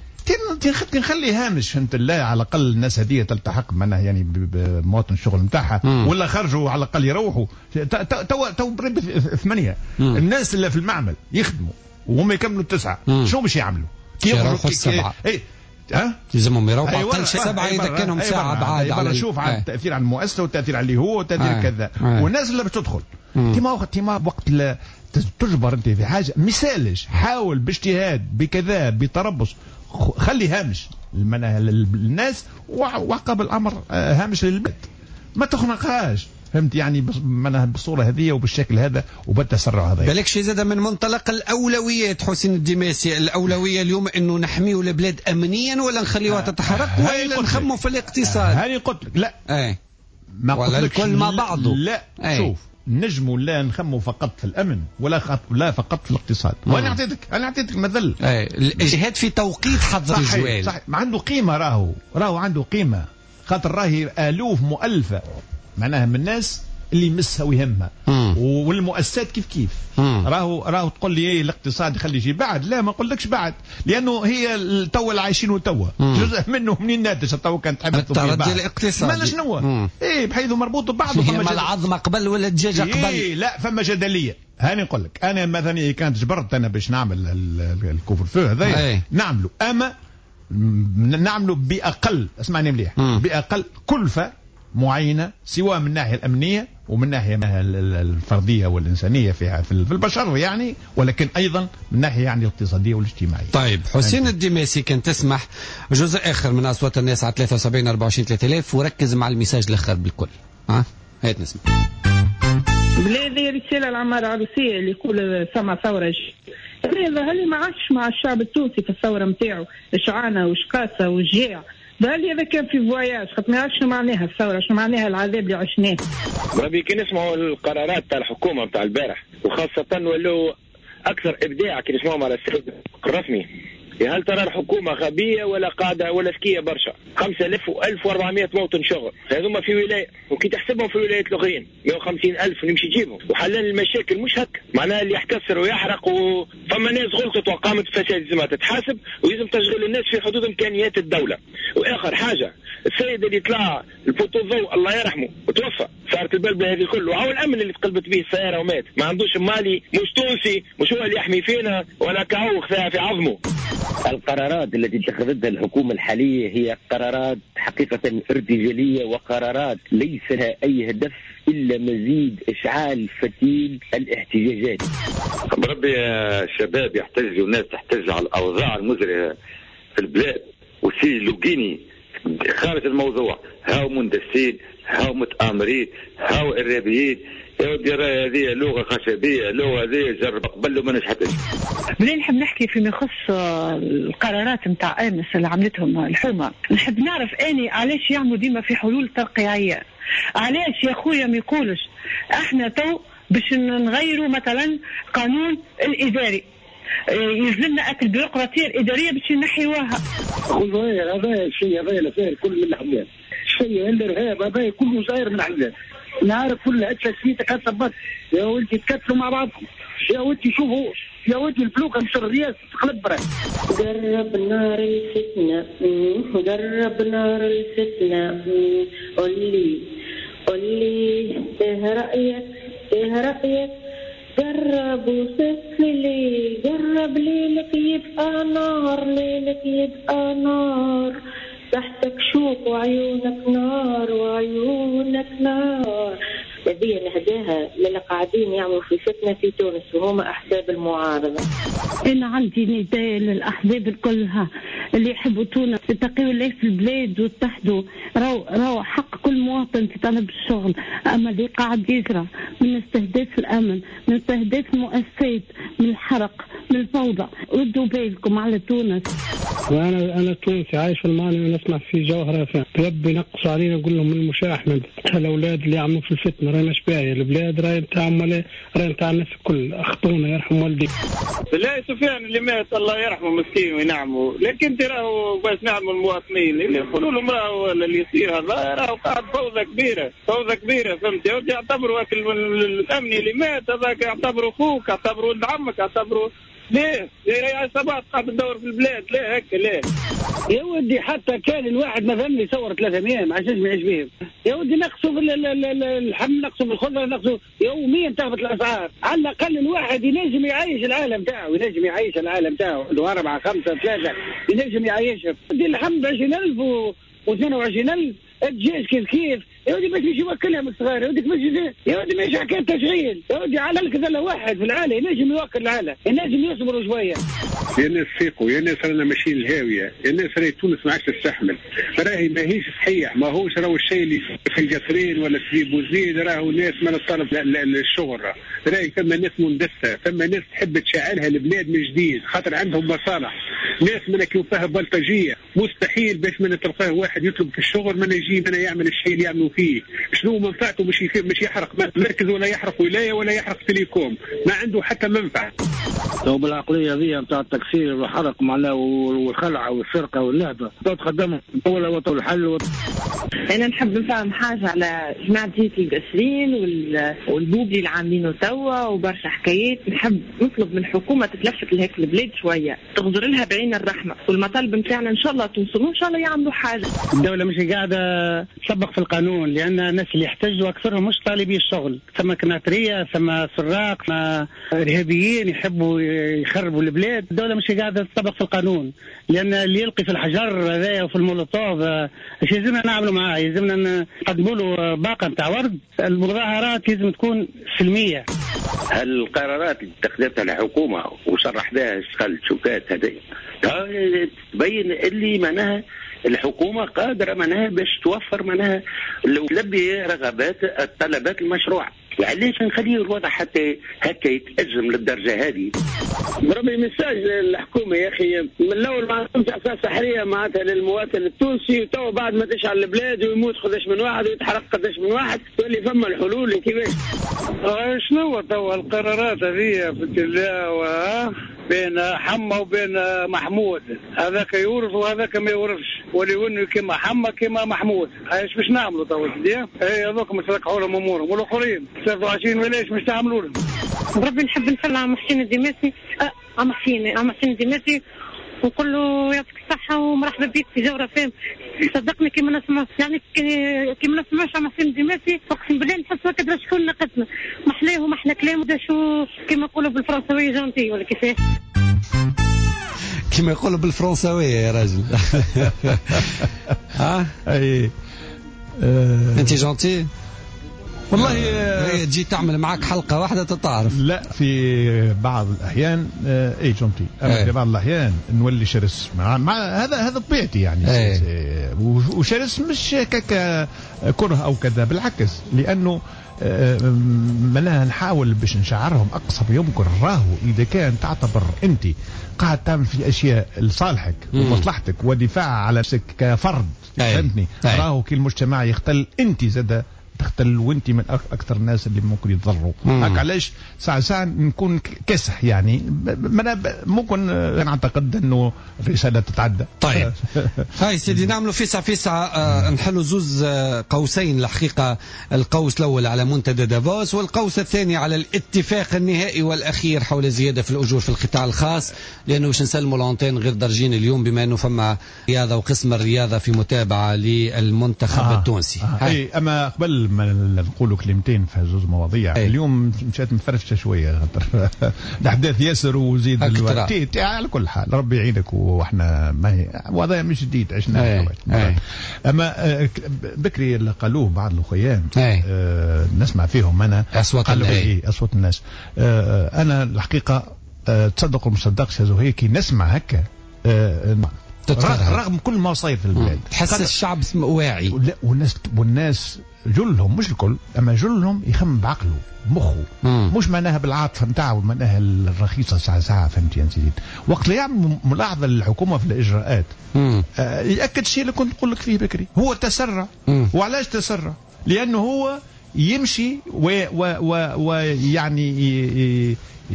نخلي هامش فهمت الله على الاقل الناس هذه تلتحق معنا يعني بمواطن الشغل نتاعها ولا خرجوا على الاقل يروحوا. توا تو بريب ثمانيه مم. الناس اللي في المعمل يخدموا وهم يكملوا التسعه شو باش يعملوا؟ يروحوا السبعه. اي ها يلزمهم يروحوا أيوة اقل شيء سبعه اذا كانوا ساعه بعاد أيوة على شوف على التاثير على المؤسسه والتاثير على اللي هو والتاثير أيوة كذا أيوة. والناس اللي بتدخل تيما وقت تيما وقت تجبر انت في حاجه مثالش حاول باجتهاد بكذا بتربص خلي هامش الناس وعقب الامر هامش للبيت ما تخنقهاش فهمت يعني منها بالصوره هذه وبالشكل هذا وبالتسرع هذا. بالك شيء زاد من منطلق الاولويات حسين الدماسي، الاولويه اليوم انه نحميوا البلاد امنيا ولا نخليوها تتحرك ولا نخموا في الاقتصاد؟ هذه قلت لك لا ايه ما ولا الكل مع بعضه. لا ايه. شوف نجموا لا نخموا فقط في الامن ولا خط... لا فقط في الاقتصاد. وانا اعطيتك انا اعطيتك مثل ايه. الاجهاد في توقيت حظر الجوال صحيح ما عنده قيمه راهو راهو عنده قيمه خاطر راهي الوف مؤلفه معناها من الناس اللي يمسها ويهمها والمؤسسات كيف كيف راهو راهو تقول لي ايه الاقتصاد خلي يجي بعد. لا ما نقولكش بعد لانه هي التو اللي عايشين توا جزء منه منين ناتج التو كانت تحب التردي الاقتصادي ما شنو ايه بحيث ما ببعض. فما العظمه قبل ولا الدجاجه قبل؟ إيه لا فما جدليه. هاني نقول لك انا مثلا كانت جبرت انا باش نعمل الكوفر فو هذا نعمله اما نعمله باقل اسمعني مليح باقل كلفه معينه سواء من الناحيه الامنيه ومن الناحيه الفرديه والانسانيه فيها في البشر يعني ولكن ايضا من الناحيه يعني الاقتصاديه والاجتماعيه. طيب حسين الدماسي كان تسمح جزء اخر من اصوات الناس على ثلاثة وسبعين أربعة وعشرين ثلاثة آلاف وركز مع الميساج الاخر بالكل. ها هات نسمع. بلادي رساله العمار العروسيه اللي يقول سمع ثوره هل ما عادش مع الشعب التونسي في الثوره نتاعو اشعانه وشقاسه وجيع. ده اللي هذا كان في فواياج خاطر ما يعرفش شنو معناها الثوره شنو معناها العذاب اللي عشناه. ربي كي نسمعوا القرارات تاع الحكومه تاع البارح وخاصه ولو اكثر ابداع كي نسمعوا على السيد الرسمي. هل ترى الحكومه غبيه ولا قاعده ولا ذكيه برشا؟ خمسة آلاف وألف وأربعمائة موطن شغل هذوما في ولايه وكي تحسبهم في ولايه الاخرين مئة وخمسين ألف نمشي تجيبهم وحلال المشاكل مش هكا معناها اللي يحتسر ويحرق وفما ناس غلطت وقامت فساد لازم تتحاسب ويلزم تشغيل الناس في حدود امكانيات الدوله. واخر حاجه السيد اللي طلع البوتو الضوء الله يرحمه وتوفى صارت البلبله هذه كله وهو الامن اللي تقلبت به السياره ومات ما عندوش مالي مش تونسي مش هو اللي يحمي فينا ولا كعو خذاها في عظمه. القرارات التي اتخذتها الحكومة الحالية هي قرارات حقيقة ارتجالية وقرارات ليس لها أي هدف إلا مزيد إشعال فتيل الاحتجاجات. بربي يا شباب يحتجوا الناس تحتج على الأوضاع المزرية في البلاد وسي لوجيني خارج الموضوع هاو مندسين هاو متآمرين هاو إرهابيين يا ودي راهي هذه لغه خشبيه لغه هذه جرب قبل وما نجحتش. منين نحب نحكي فيما يخص القرارات نتاع امس اللي عملتهم الحكومه نحب نعرف اني علاش يعملوا ديما في حلول ترقيعيه. علاش يا خويا ما يقولش احنا تو باش نغيروا مثلا قانون الاداري يلزمنا اكل البيروقراطيه الاداريه باش نحيوها. خويا هذا الشيء هذا الافكار كل من الحملات الشيء الارهاب هذا كله صاير من حملات نعرف كل هاتشا سيتك هتثبت يا ولدي تكتلوا مع بعضكم يا ولدي شوفوا يا ولدي الفلوكه مش الرياس تقلب برا. جرب نار الفتنه جرب نار الفتنه قول لي قول لي ايه رايك ايه رايك جرب وصف لي جرب ليلك يبقى نار ليلك يبقى نار تحتك شوق وعيونك نار وعيونك نار. هذه نهداها للي قاعدين يعملوا في فتنة في تونس وهما أحزاب المعارضة. أنا عندي نداء للأحزاب كلها اللي يحبوا تونس يتقيوا الله في البلاد ويتحدوا راهو راهو حق كل مواطن في طلب الشغل. أما اللي قاعد يجرى من استهداف الأمن، من استهداف المؤسسات، من الحرق، من الفوضى. ردوا بالكم على تونس. وانا انا تونسي عايش في المانيا ونسمع في جوهره فهم ربي ينقصوا علينا، نقول لهم من المشاة احمد الاولاد اللي يعملوا في الفتنه رانا شبايه، البلاد راي نتاع راي نتاع الناس الكل، اخطونا يرحم والدي. بالله سفيان اللي مات الله يرحمه مسكين وينعمه، لكن تراهو باش نعمل المواطنين اللي يقولوا لهم راهو اللي يصير هذا راهو قاعد فوضى كبيره، فوضى كبيره فهمت يا ودي. يعتبروا الامني اللي مات هذاك يعتبروا اخوك، يعتبروا ولد عمك، يعتبروا ليه؟ ليه يا عصابات قاعدة تدور في البلاد؟ ليه هيك ليه؟ يا ودي حتى كان الواحد مثلا يصور ثلاثة أيام عشان ما يعيش بهم. يا ودي نقصوا في اللحم، نقصوا في الخضرة، نقصوا يوميا تهبط الأسعار. على الأقل الواحد ينجم يعيش العالم تاعه، ينجم يعيش العالم تاعه، عنده أربعة خمسة ثلاثة ينجم يعيشهم. ودي اللحم بعشرين ألف واثنين وعشرين ألف، الدجاج كيف كيف. يا ودي باش يجي يوكلها من الصغار، يا ودي باش يا ودي ماشي حكايه تشغيل، يا ودي على الكذا واحد في العالم ينجم يوكل العالم، ينجم يصبروا شويه. يا ناس فيقوا، يا ناس رانا ماشيين الهاويه، يا ناس راهي تونس ما عادش تستحمل، راهي ماهيش صحيح، ماهوش راهو الشيء اللي في القصرين ولا في بوزيد، راهو ناس ما نطالب الشغل، راهي ثم ناس مندسه، ثم ناس تحب تشعلها البلاد من جديد، خاطر عندهم مصالح، ناس من كيوفاها بلطجيه، مستحيل باش من تلقاه واحد يطلب في الشغل من يجي من يعمل الشيء اللي يعملوا فيه، شنو منفعته؟ مش مش يحرق مركز ولا يحرق ولايه ولا يحرق تليكوم، ما عنده حتى منفعه. تو بالعقليه ذي نتاع التكسير والحرق معناه والخلعه والسرقه واللعبه تو تقدموا ولا وطول الحل. انا نحب نفهم حاجه على جماعه جيت القاسرين والبوبلي اللي عاملينه توا وبرشا حكايات. نحب نطلب من الحكومه تتلفت لهيك البلاد شويه، تغدر لها بعين الرحمه، والمطالب نتاعنا ان شاء الله توصلوا، ان شاء الله يعملوا حاجه. الدوله مش قاعده تطبق في القانون، لان الناس اللي يحتجوا اكثرهم مش طالبي الشغل، ثم كناتريه، ثم سراق، ثم ارهابيين يحبوا يخربوا البلاد. الدوله مش قاعده تطبق في القانون، لان اللي يلقي في الحجر هذايا وفي المولوتوف ايش لازمنا نعملوا معاه؟ يلزمنا نقدموا له باقه نتاع ورد. المظاهرات لازم تكون سلميه. القرارات اللي اتخذتها الحكومه وصرح بها الشغل شوكات هذه تبين اللي معناها الحكومه قادره معناها باش توفر معناها لو تلبي رغبات الطلبات المشروع. علاش نخليه الوضع حتى هكا يتأزم للدرجه هذه؟ بربي مساج للحكومه يا اخي، من الاول ما عندهمش اساس سحريه معناتها للمواطن التونسي، وتو بعد ما تشعل البلاد ويموت قداش من واحد ويتحرق قداش من واحد تولي فما الحلول كيفاش؟ شنو توا القرارات هذه في التلاوه بين حما وبين محمود، هذاك يورث وهذاك ما يورثش، واللي ونوا كما حما كما محمود. ايش باش نعملوا توا سيدي؟ اي هذوك مسرقوا لهم امورهم، والاخرين صاروا عايشين ولاش مش تعملوا لهم. بربي نحب نسلم عم حسين الدماسي، أه عم حسين عم حسين الدماسي ونقول له يعطيك الصحة ومرحبا بك في جورة فهم. صدقني كي ما نسمع يعني كي ما نسمعش عم حسين الدماسي اقسم بالله نحس هكذا شكون ناقصنا، محلاه ومحلى كلامه دا شو كيما يقولوا بالفرنساوية جونتي ولا كيفاش؟ كما يقولوا بالفرنساوية يا راجل. ها اي انت جونتي والله. تجي تعمل معك حلقة واحدة تتعرف. لا في بعض الأحيان اي جونتي، أما في بعض الأحيان نولي شرس مع, مع هذا هذا طبيعتي يعني. أي. وشرس مش كك كره أو كذا، بالعكس، لأنه معناها نحاول باش نشعرهم أقصى ما يمكن. راهو إذا كان تعتبر أنت قاعد تعمل في أشياء لصالحك ومصلحتك ودفاع على نفسك كفرد، فهمتني؟ راهو كي المجتمع يختل أنت زاد تختل، وانت من اكثر الناس اللي ممكن يتضروا. هاك علاش ساعة ساعة نكون كسح يعني. ممكن نعتقد انه الرسالة تتعدى. طيب هاي سيدي نعملوا فيسع فيسع. آه نحلوا زوز آه قوسين الحقيقة، القوس الأول على منتدى دافوس، والقوس الثاني على الاتفاق النهائي والأخير حول زيادة في الأجور في القطاع الخاص، لأنه باش نسلموا لونتين غير درجين اليوم بما أنه فما رياضة وقسم الرياضة في متابعة للمنتخب آه التونسي. آه أي أما قبل ما نقولوا كلمتين في زوز مواضيع أي. اليوم مشات مفرشة شوية خاطر الأحداث ياسر وزيد الوقت على كل حال. ربي يعينك، واحنا ما هي وضع مش جديد عشنا. أما بكري اللي قالوه بعض الأخوان آه نسمع فيهم أنا أصوات الناس. أصوات الناس آه أنا الحقيقة آه تصدقوا مصدقش يا زهير كي نسمع هكا آه رغم كل ما صاير في البلاد. تحس الشعب واعي والناس والناس جلهم مش الكل اما جلهم يخمم بعقله مخه مم. مش معناها بالعاطفه نتاعو معناها الرخيصه ساعه ساعه فهمت يا سيدي. وقت اللي يعمل ملاحظه للحكومه في الاجراءات آه ياكد الشيء اللي كنت نقول لك فيه بكري هو تسرع. مم. وعلاش تسرع؟ لانه هو يمشي ويعني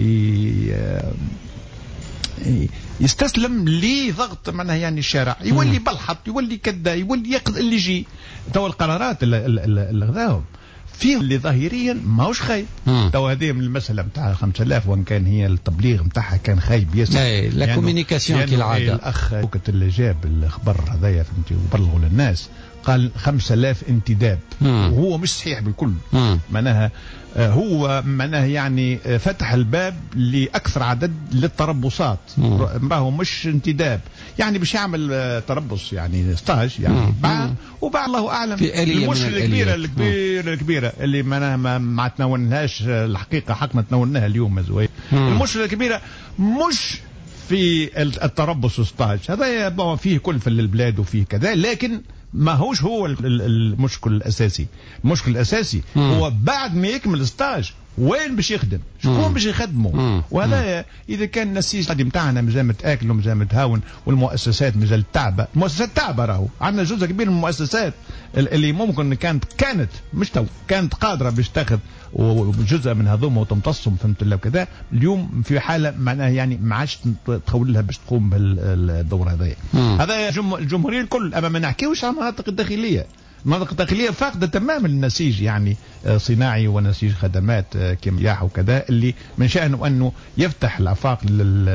يستسلم لضغط معناها يعني الشارع يولي بلحط يولي كذا يولي ياخذ اللي يجي. تو القرارات اللي خذاهم فيه اللي ظاهريا ماهوش خايب. تو هذه من المساله نتاع خمسة آلاف وان كان هي التبليغ نتاعها كان خايب ياسر. اي لا كوميونيكاسيون كالعاده. الاخ وقت اللي جاب الخبر هذايا فهمتي وبلغوا للناس قال خمسة آلاف انتداب وهو مش صحيح بالكل. معناها هو معناها يعني فتح الباب لأكثر عدد للتربصات. راهو مش انتداب يعني باش يعمل تربص يعني ستاج يعني باع وباع الله أعلم. في آلية المشكلة الكبيرة الكبيرة الكبيرة اللي معناها ما, ما تناولناهاش الحقيقة حق ما تناولناها اليوم مزوي. المشكلة الكبيرة مش في التربص ستاج هذا فيه كلفة للبلاد وفيه كذا لكن ما هوش هو المشكل الأساسي. المشكل الأساسي مم. هو بعد ما يكمل الستاج وين باش يخدم شكون باش يخدمه. وهذا إذا كان النسيج نتاعنا مازال متآكل ومازال متهاون والمؤسسات مازال تعبة. المؤسسات تعبة راهو عندنا جزء كبير من المؤسسات اللي ممكن كانت كانت مش تو كانت قادرة باش تاخذ وجزء من هذوما وتمتصهم فهمت الله وكذا اليوم في حالة معناها يعني ما عادش تخول لها باش تقوم بالدور هذايا. هذا الجمهورية الكل أما ما نحكيوش عن المناطق الداخلية. المناطق الداخلية فاقدة تماما النسيج يعني صناعي ونسيج خدمات كمياح وكذا اللي من شأنه أنه يفتح الآفاق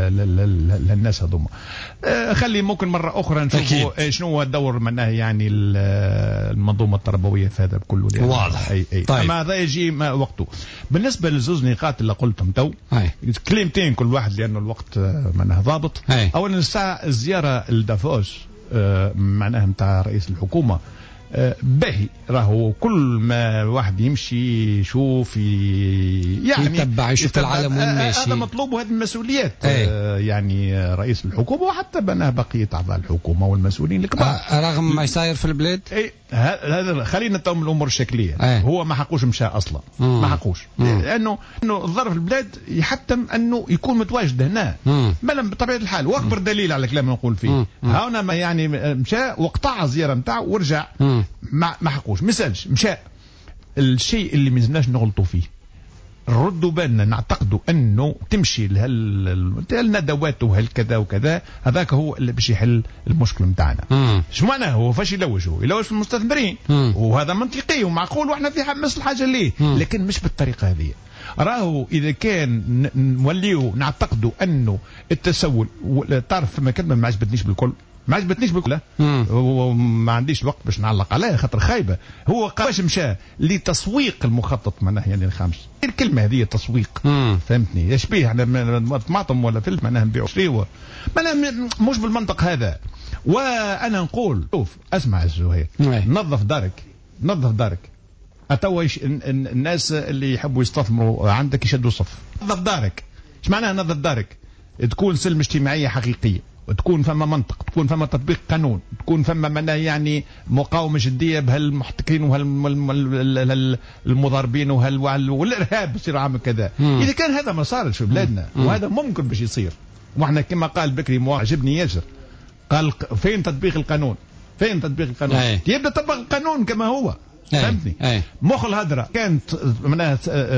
للناس هذوما. خلي ممكن مرة أخرى نشوفوا شنو هو الدور مناه يعني المنظومة التربوية في هذا كله. واضح. أي أي. طيب. أما هذا يجي وقته. بالنسبة للزوز نقاط اللي قلتهم تو كلمتين كل واحد لأنه الوقت مناه ضابط. أولا الساعة الزيارة لدافوس معناها متاع رئيس الحكومة باهي راهو كل ما واحد يمشي يشوف يعني يتبع يشوف العالم وين ماشي. هذا مطلوب وهذه المسؤوليات آه يعني رئيس الحكومه وحتى بناه بقيه اعضاء الحكومه والمسؤولين الكبار آه رغم ما يصير في البلاد. اي هذا خلينا نتوم الامور الشكليه. آه. هو ما حقوش مشى اصلا. مم. ما حقوش مم. لانه انه الظرف البلاد يحتم انه يكون متواجد هنا بل بطبيعه الحال واكبر دليل على كلام نقول فيه هنا ما يعني مشى وقطع الزياره نتاعو ورجع ما ما حقوش مسالش مشى. الشيء اللي ما زلناش نغلطوا فيه ردوا بالنا نعتقدوا انه تمشي لهالندوات وهالكذا وكذا هذاك هو اللي باش يحل المشكل نتاعنا. شو معناه هو فاش يلوج هو يلوج في المستثمرين وهذا منطقي ومعقول واحنا في نفس الحاجه ليه لكن مش بالطريقه هذه. راهو اذا كان نوليو نعتقدوا انه التسول تعرف ما كلمه ما عجبتنيش بالكل ما عجبتنيش بالكل وما عنديش وقت باش نعلق عليها خاطر خايبه. هو قاش مشى لتسويق المخطط منه يعني الخامس الكلمه هذه تسويق. مم. فهمتني يشبيه احنا طماطم ولا فلفل معناها نبيعوا شريوه مش بالمنطق هذا. وانا نقول شوف اسمع الزهير نظف دارك نظف دارك اتوا الناس اللي يحبوا يستثمروا عندك يشدوا صف. نظف دارك ايش معناها نظف دارك؟ تكون سلم اجتماعيه حقيقيه تكون فما منطق تكون فما تطبيق قانون تكون فما منا يعني مقاومة جدية بهالمحتكرين وهالمضاربين والإرهاب بصير عامل كذا. إذا كان هذا ما صارش في بلادنا وهذا ممكن باش يصير وإحنا كما قال بكري معجبني ياسر قال فين تطبيق القانون فين تطبيق القانون أي. يبدأ طبق القانون كما هو أي. فهمتني أي. مخ الهدرة كانت منها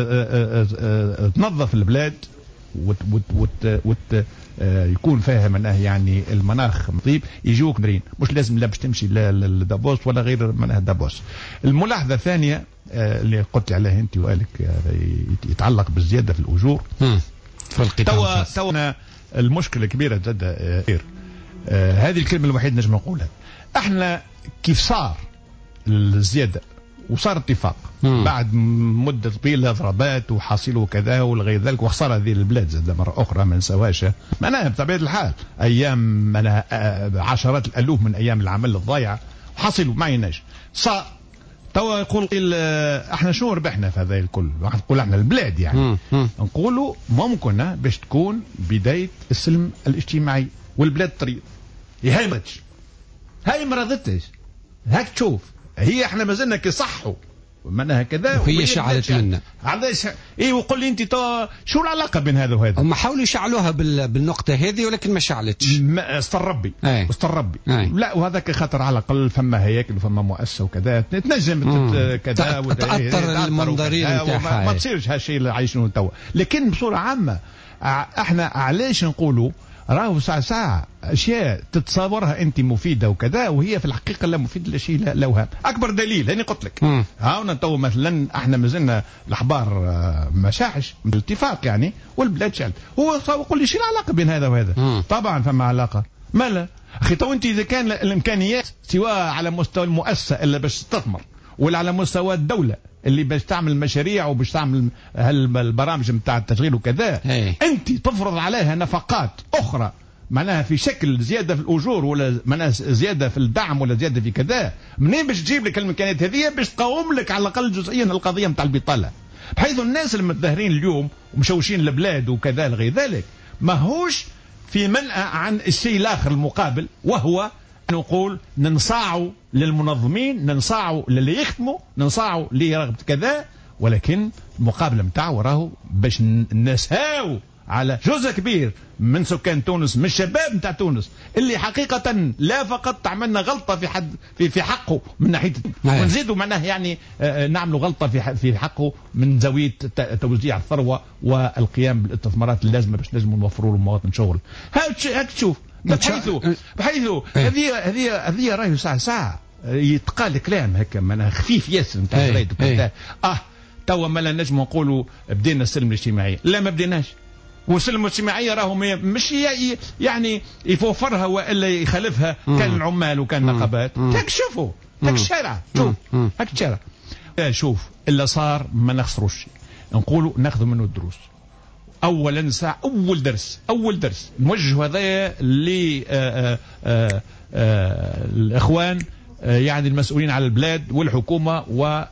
تنظف البلاد وت وت وت وت يكون فاهم انه يعني المناخ طيب يجوك مرين مش لازم لا باش تمشي لدافوس ولا غير منها دافوس. الملاحظه الثانيه اللي قلت عليها انت وقالك يتعلق بالزياده في الاجور في القطاع تو تونا المشكله الكبيره جدا غير هذه الكلمه الوحيده نجم نقولها. احنا كيف صار الزياده وصار اتفاق مم. بعد مدة طويلة ضربات وحاصل وكذا ولغير ذلك وخسارة هذه البلاد زاد مرة أخرى ما نسواش معناها بطبيعة الحال أيام منها عشرات الألوف من أيام العمل الضايعة وحاصلوا ما يناش صار توا يقول احنا شو ربحنا في هذا الكل نقول احنا البلاد يعني نقولوا ممكن باش تكون بداية السلم الاجتماعي والبلاد طريق هاي مرضتش، هاي مرضتش، هاك تشوف هي احنا ما زلنا كصحوا معناها كذا وهي شعلت لنا. علاش اي وقول لي انت تو شو العلاقه بين هذا وهذا؟ هم حاولوا يشعلوها بالنقطه هذه ولكن ما شعلتش. استر ربي أي. استر ربي أي. لا وهذاك خاطر على الاقل فما هياكل وفما مؤسسه وكذا تنجم كذا تاثر المنظرين نتاعها ما تصيرش هالشيء اللي عايشينه توا. لكن بصوره عامه احنا علاش نقولوا راهو ساعة ساعة أشياء تتصورها أنت مفيدة وكذا وهي في الحقيقة لا مفيدة لا شيء لا لوهام. أكبر دليل هاني قلت لك هاونا تو مثلا احنا مازلنا الأخبار ما شاعش الاتفاق يعني والبلاد شعل. هو يقول لي شو العلاقة بين هذا وهذا؟ مم. طبعا فما علاقة. مالا أخي تو أنت إذا كان الإمكانيات سواء على مستوى المؤسسة إلا باش تستثمر ولا على مستوى الدولة اللي باش تعمل مشاريع وباش تعمل هالبرامج نتاع التشغيل وكذا انت تفرض عليها نفقات اخرى معناها في شكل زياده في الاجور ولا معناها زياده في الدعم ولا زياده في كذا. منين باش تجيب لك الامكانيات هذه باش تقاوم لك على الاقل جزئيا القضيه نتاع البطاله؟ بحيث الناس المتظاهرين اليوم ومشوشين البلاد وكذا لغير ذلك ماهوش في منأى عن الشيء الاخر المقابل وهو نقول ننصاعوا للمنظمين ننصاعوا للي يخدموا ننصاعوا لرغبة كذا ولكن المقابلة متاعه راهو باش نسهاو على جزء كبير من سكان تونس من الشباب متاع تونس اللي حقيقة لا فقط عملنا غلطة في حد في في حقه من ناحية ونزيدوا معناه يعني نعملوا غلطة في في حقه من زاوية توزيع الثروة والقيام بالاستثمارات اللازمة باش نجموا نوفروا له مواطن شغل. هاك تشوف بحيث بحيث هذه هذه هذه راهي ساعة ساعة يتقال كلام هكا معناها خفيف ياسر نتاع الريد وكذا. اه توا ما لا نجم نقولوا بدينا السلم الاجتماعي لا ما بديناش. والسلم الاجتماعي راهو مش يعني يفوفرها والا يخالفها كان العمال وكان النقابات. هاك شوفوا هاك الشارع شوف هاك الشارع شوف اللي صار ما نخسروش نقولوا ناخذ منه الدروس. اولا ساعة اول درس اول درس نوجه هذايا للاخوان يعني المسؤولين على البلاد والحكومه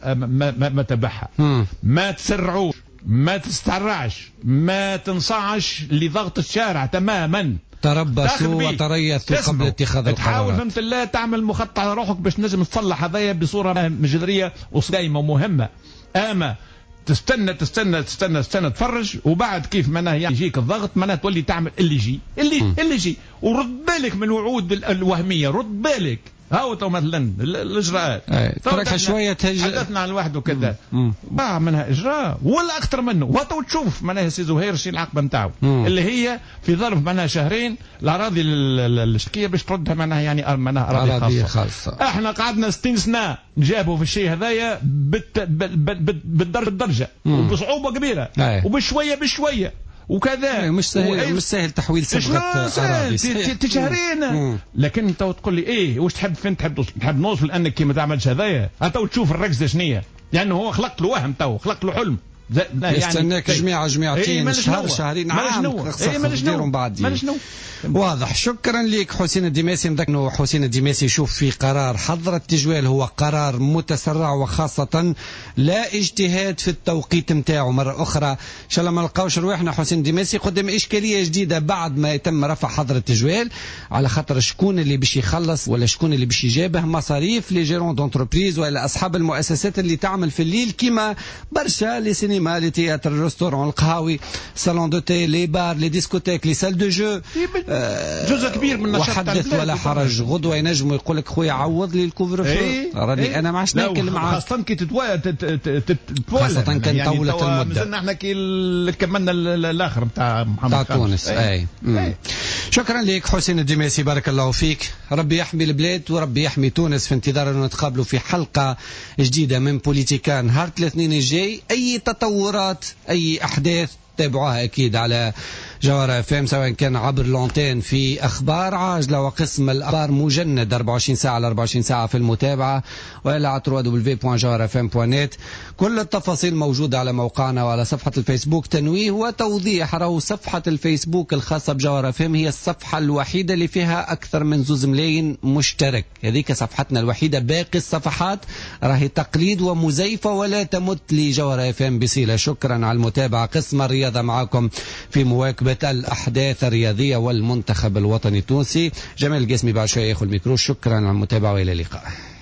وما تبعها ما تسرعوش ما تستعرعش ما تنصعش لضغط الشارع تماما. تربصوا وتريثوا قبل اتخاذ القرارات. تحاول فهمت الله تعمل مخطط على روحك باش نجم تصلح هذايا بصوره مجدريه وصدايمه ومهمه. اما تستنى تستنى تستنى تستنى تفرج وبعد كيف معناه يجيك الضغط معناه تولي تعمل اللي يجي اللي م. اللي يجي ورد بالك من الوعود الوهميه رد بالك. هاو تو مثلا الاجراءات تركها شويه تهج... حدثنا عن الواحد وكذا باع منها اجراء ولا اكثر منه وتو تشوف معناها سي زهير شي العقبه نتاعو اللي هي في ظرف معناها شهرين الاراضي الشركيه باش تردها معناها يعني معناها اراضي, أراضي خاصة. خاصه. احنا قعدنا ستين سنه نجابوا في الشيء هذايا بالت... بالدرجه بالدرجه وبصعوبه كبيره أي. وبشويه بشويه وكذا مش سهل مش سهل تحويل صبغه اراضي تشهرين. لكن انت تقول لي ايه واش تحب فين تحب تحب نوصل لانك كي ما تعملش هذايا انت تشوف الركزه شنية لانه هو خلقت له وهم تو خلقت له حلم يستناك يعني جميعة جميعتين شهر شهرين عام خصهم بعد واضح. شكرا لك حسين الدماسي. نذكر حسين الدماسي يشوف في قرار حظر التجوال هو قرار متسرع وخاصة لا اجتهاد في التوقيت نتاعو. مرة أخرى إن شاء الله ما نلقاوش رواحنا حسين الدماسي قدام إشكالية جديدة بعد ما يتم رفع حظر التجوال على خاطر شكون اللي باش يخلص ولا شكون اللي باش يجابه مصاريف لي جيرون دونتربريز ولا أصحاب المؤسسات اللي تعمل في الليل كيما برشا لي سينما لي تياتر الريستورون القهاوي صالون دو تي لي بار لي ديسكوتيك لي سال دو جو جزء كبير من نشاط وحدث ولا حرج. غدوه ينجم يقول لك خويا عوض لي الكوفر فلو راني ايه انا ما عادش ناكل معاك خاصه كي تتولى خاصه كان يعني طولت المده مازلنا احنا كي كملنا الاخر نتاع محمد تاع تونس. اي شكرا لك حسين الدماسي بارك الله فيك. ربي يحمي البلاد وربي يحمي تونس في انتظار أن نتقابلوا في حلقه جديده من بوليتيكا نهار الاثنين الجاي. اي تطورات اي احداث تابعوها أكيد على جوهرة اف ام سواء كان عبر لونتين في أخبار عاجلة وقسم الأخبار مجند أربعة وعشرين ساعة على أربعة وعشرين ساعة في المتابعة وإلى على دبليو دبليو دبليو دوت جوهرة اف ام دوت نت. كل التفاصيل موجودة على موقعنا وعلى صفحة الفيسبوك. تنويه وتوضيح راهو صفحة الفيسبوك الخاصة بجوهرة اف ام هي الصفحة الوحيدة اللي فيها أكثر من زوز ملايين مشترك. هذيك صفحتنا الوحيدة. باقي الصفحات راهي تقليد ومزيفة ولا تمت لجوهرة اف ام بصلة. شكرا على المتابعة. قسم الرياضة معكم في مواكبة نخبة الأحداث الرياضية والمنتخب الوطني التونسي. جمال القاسمي بعد شوية ياخذ الميكرو. شكرا على المتابعة وإلى اللقاء.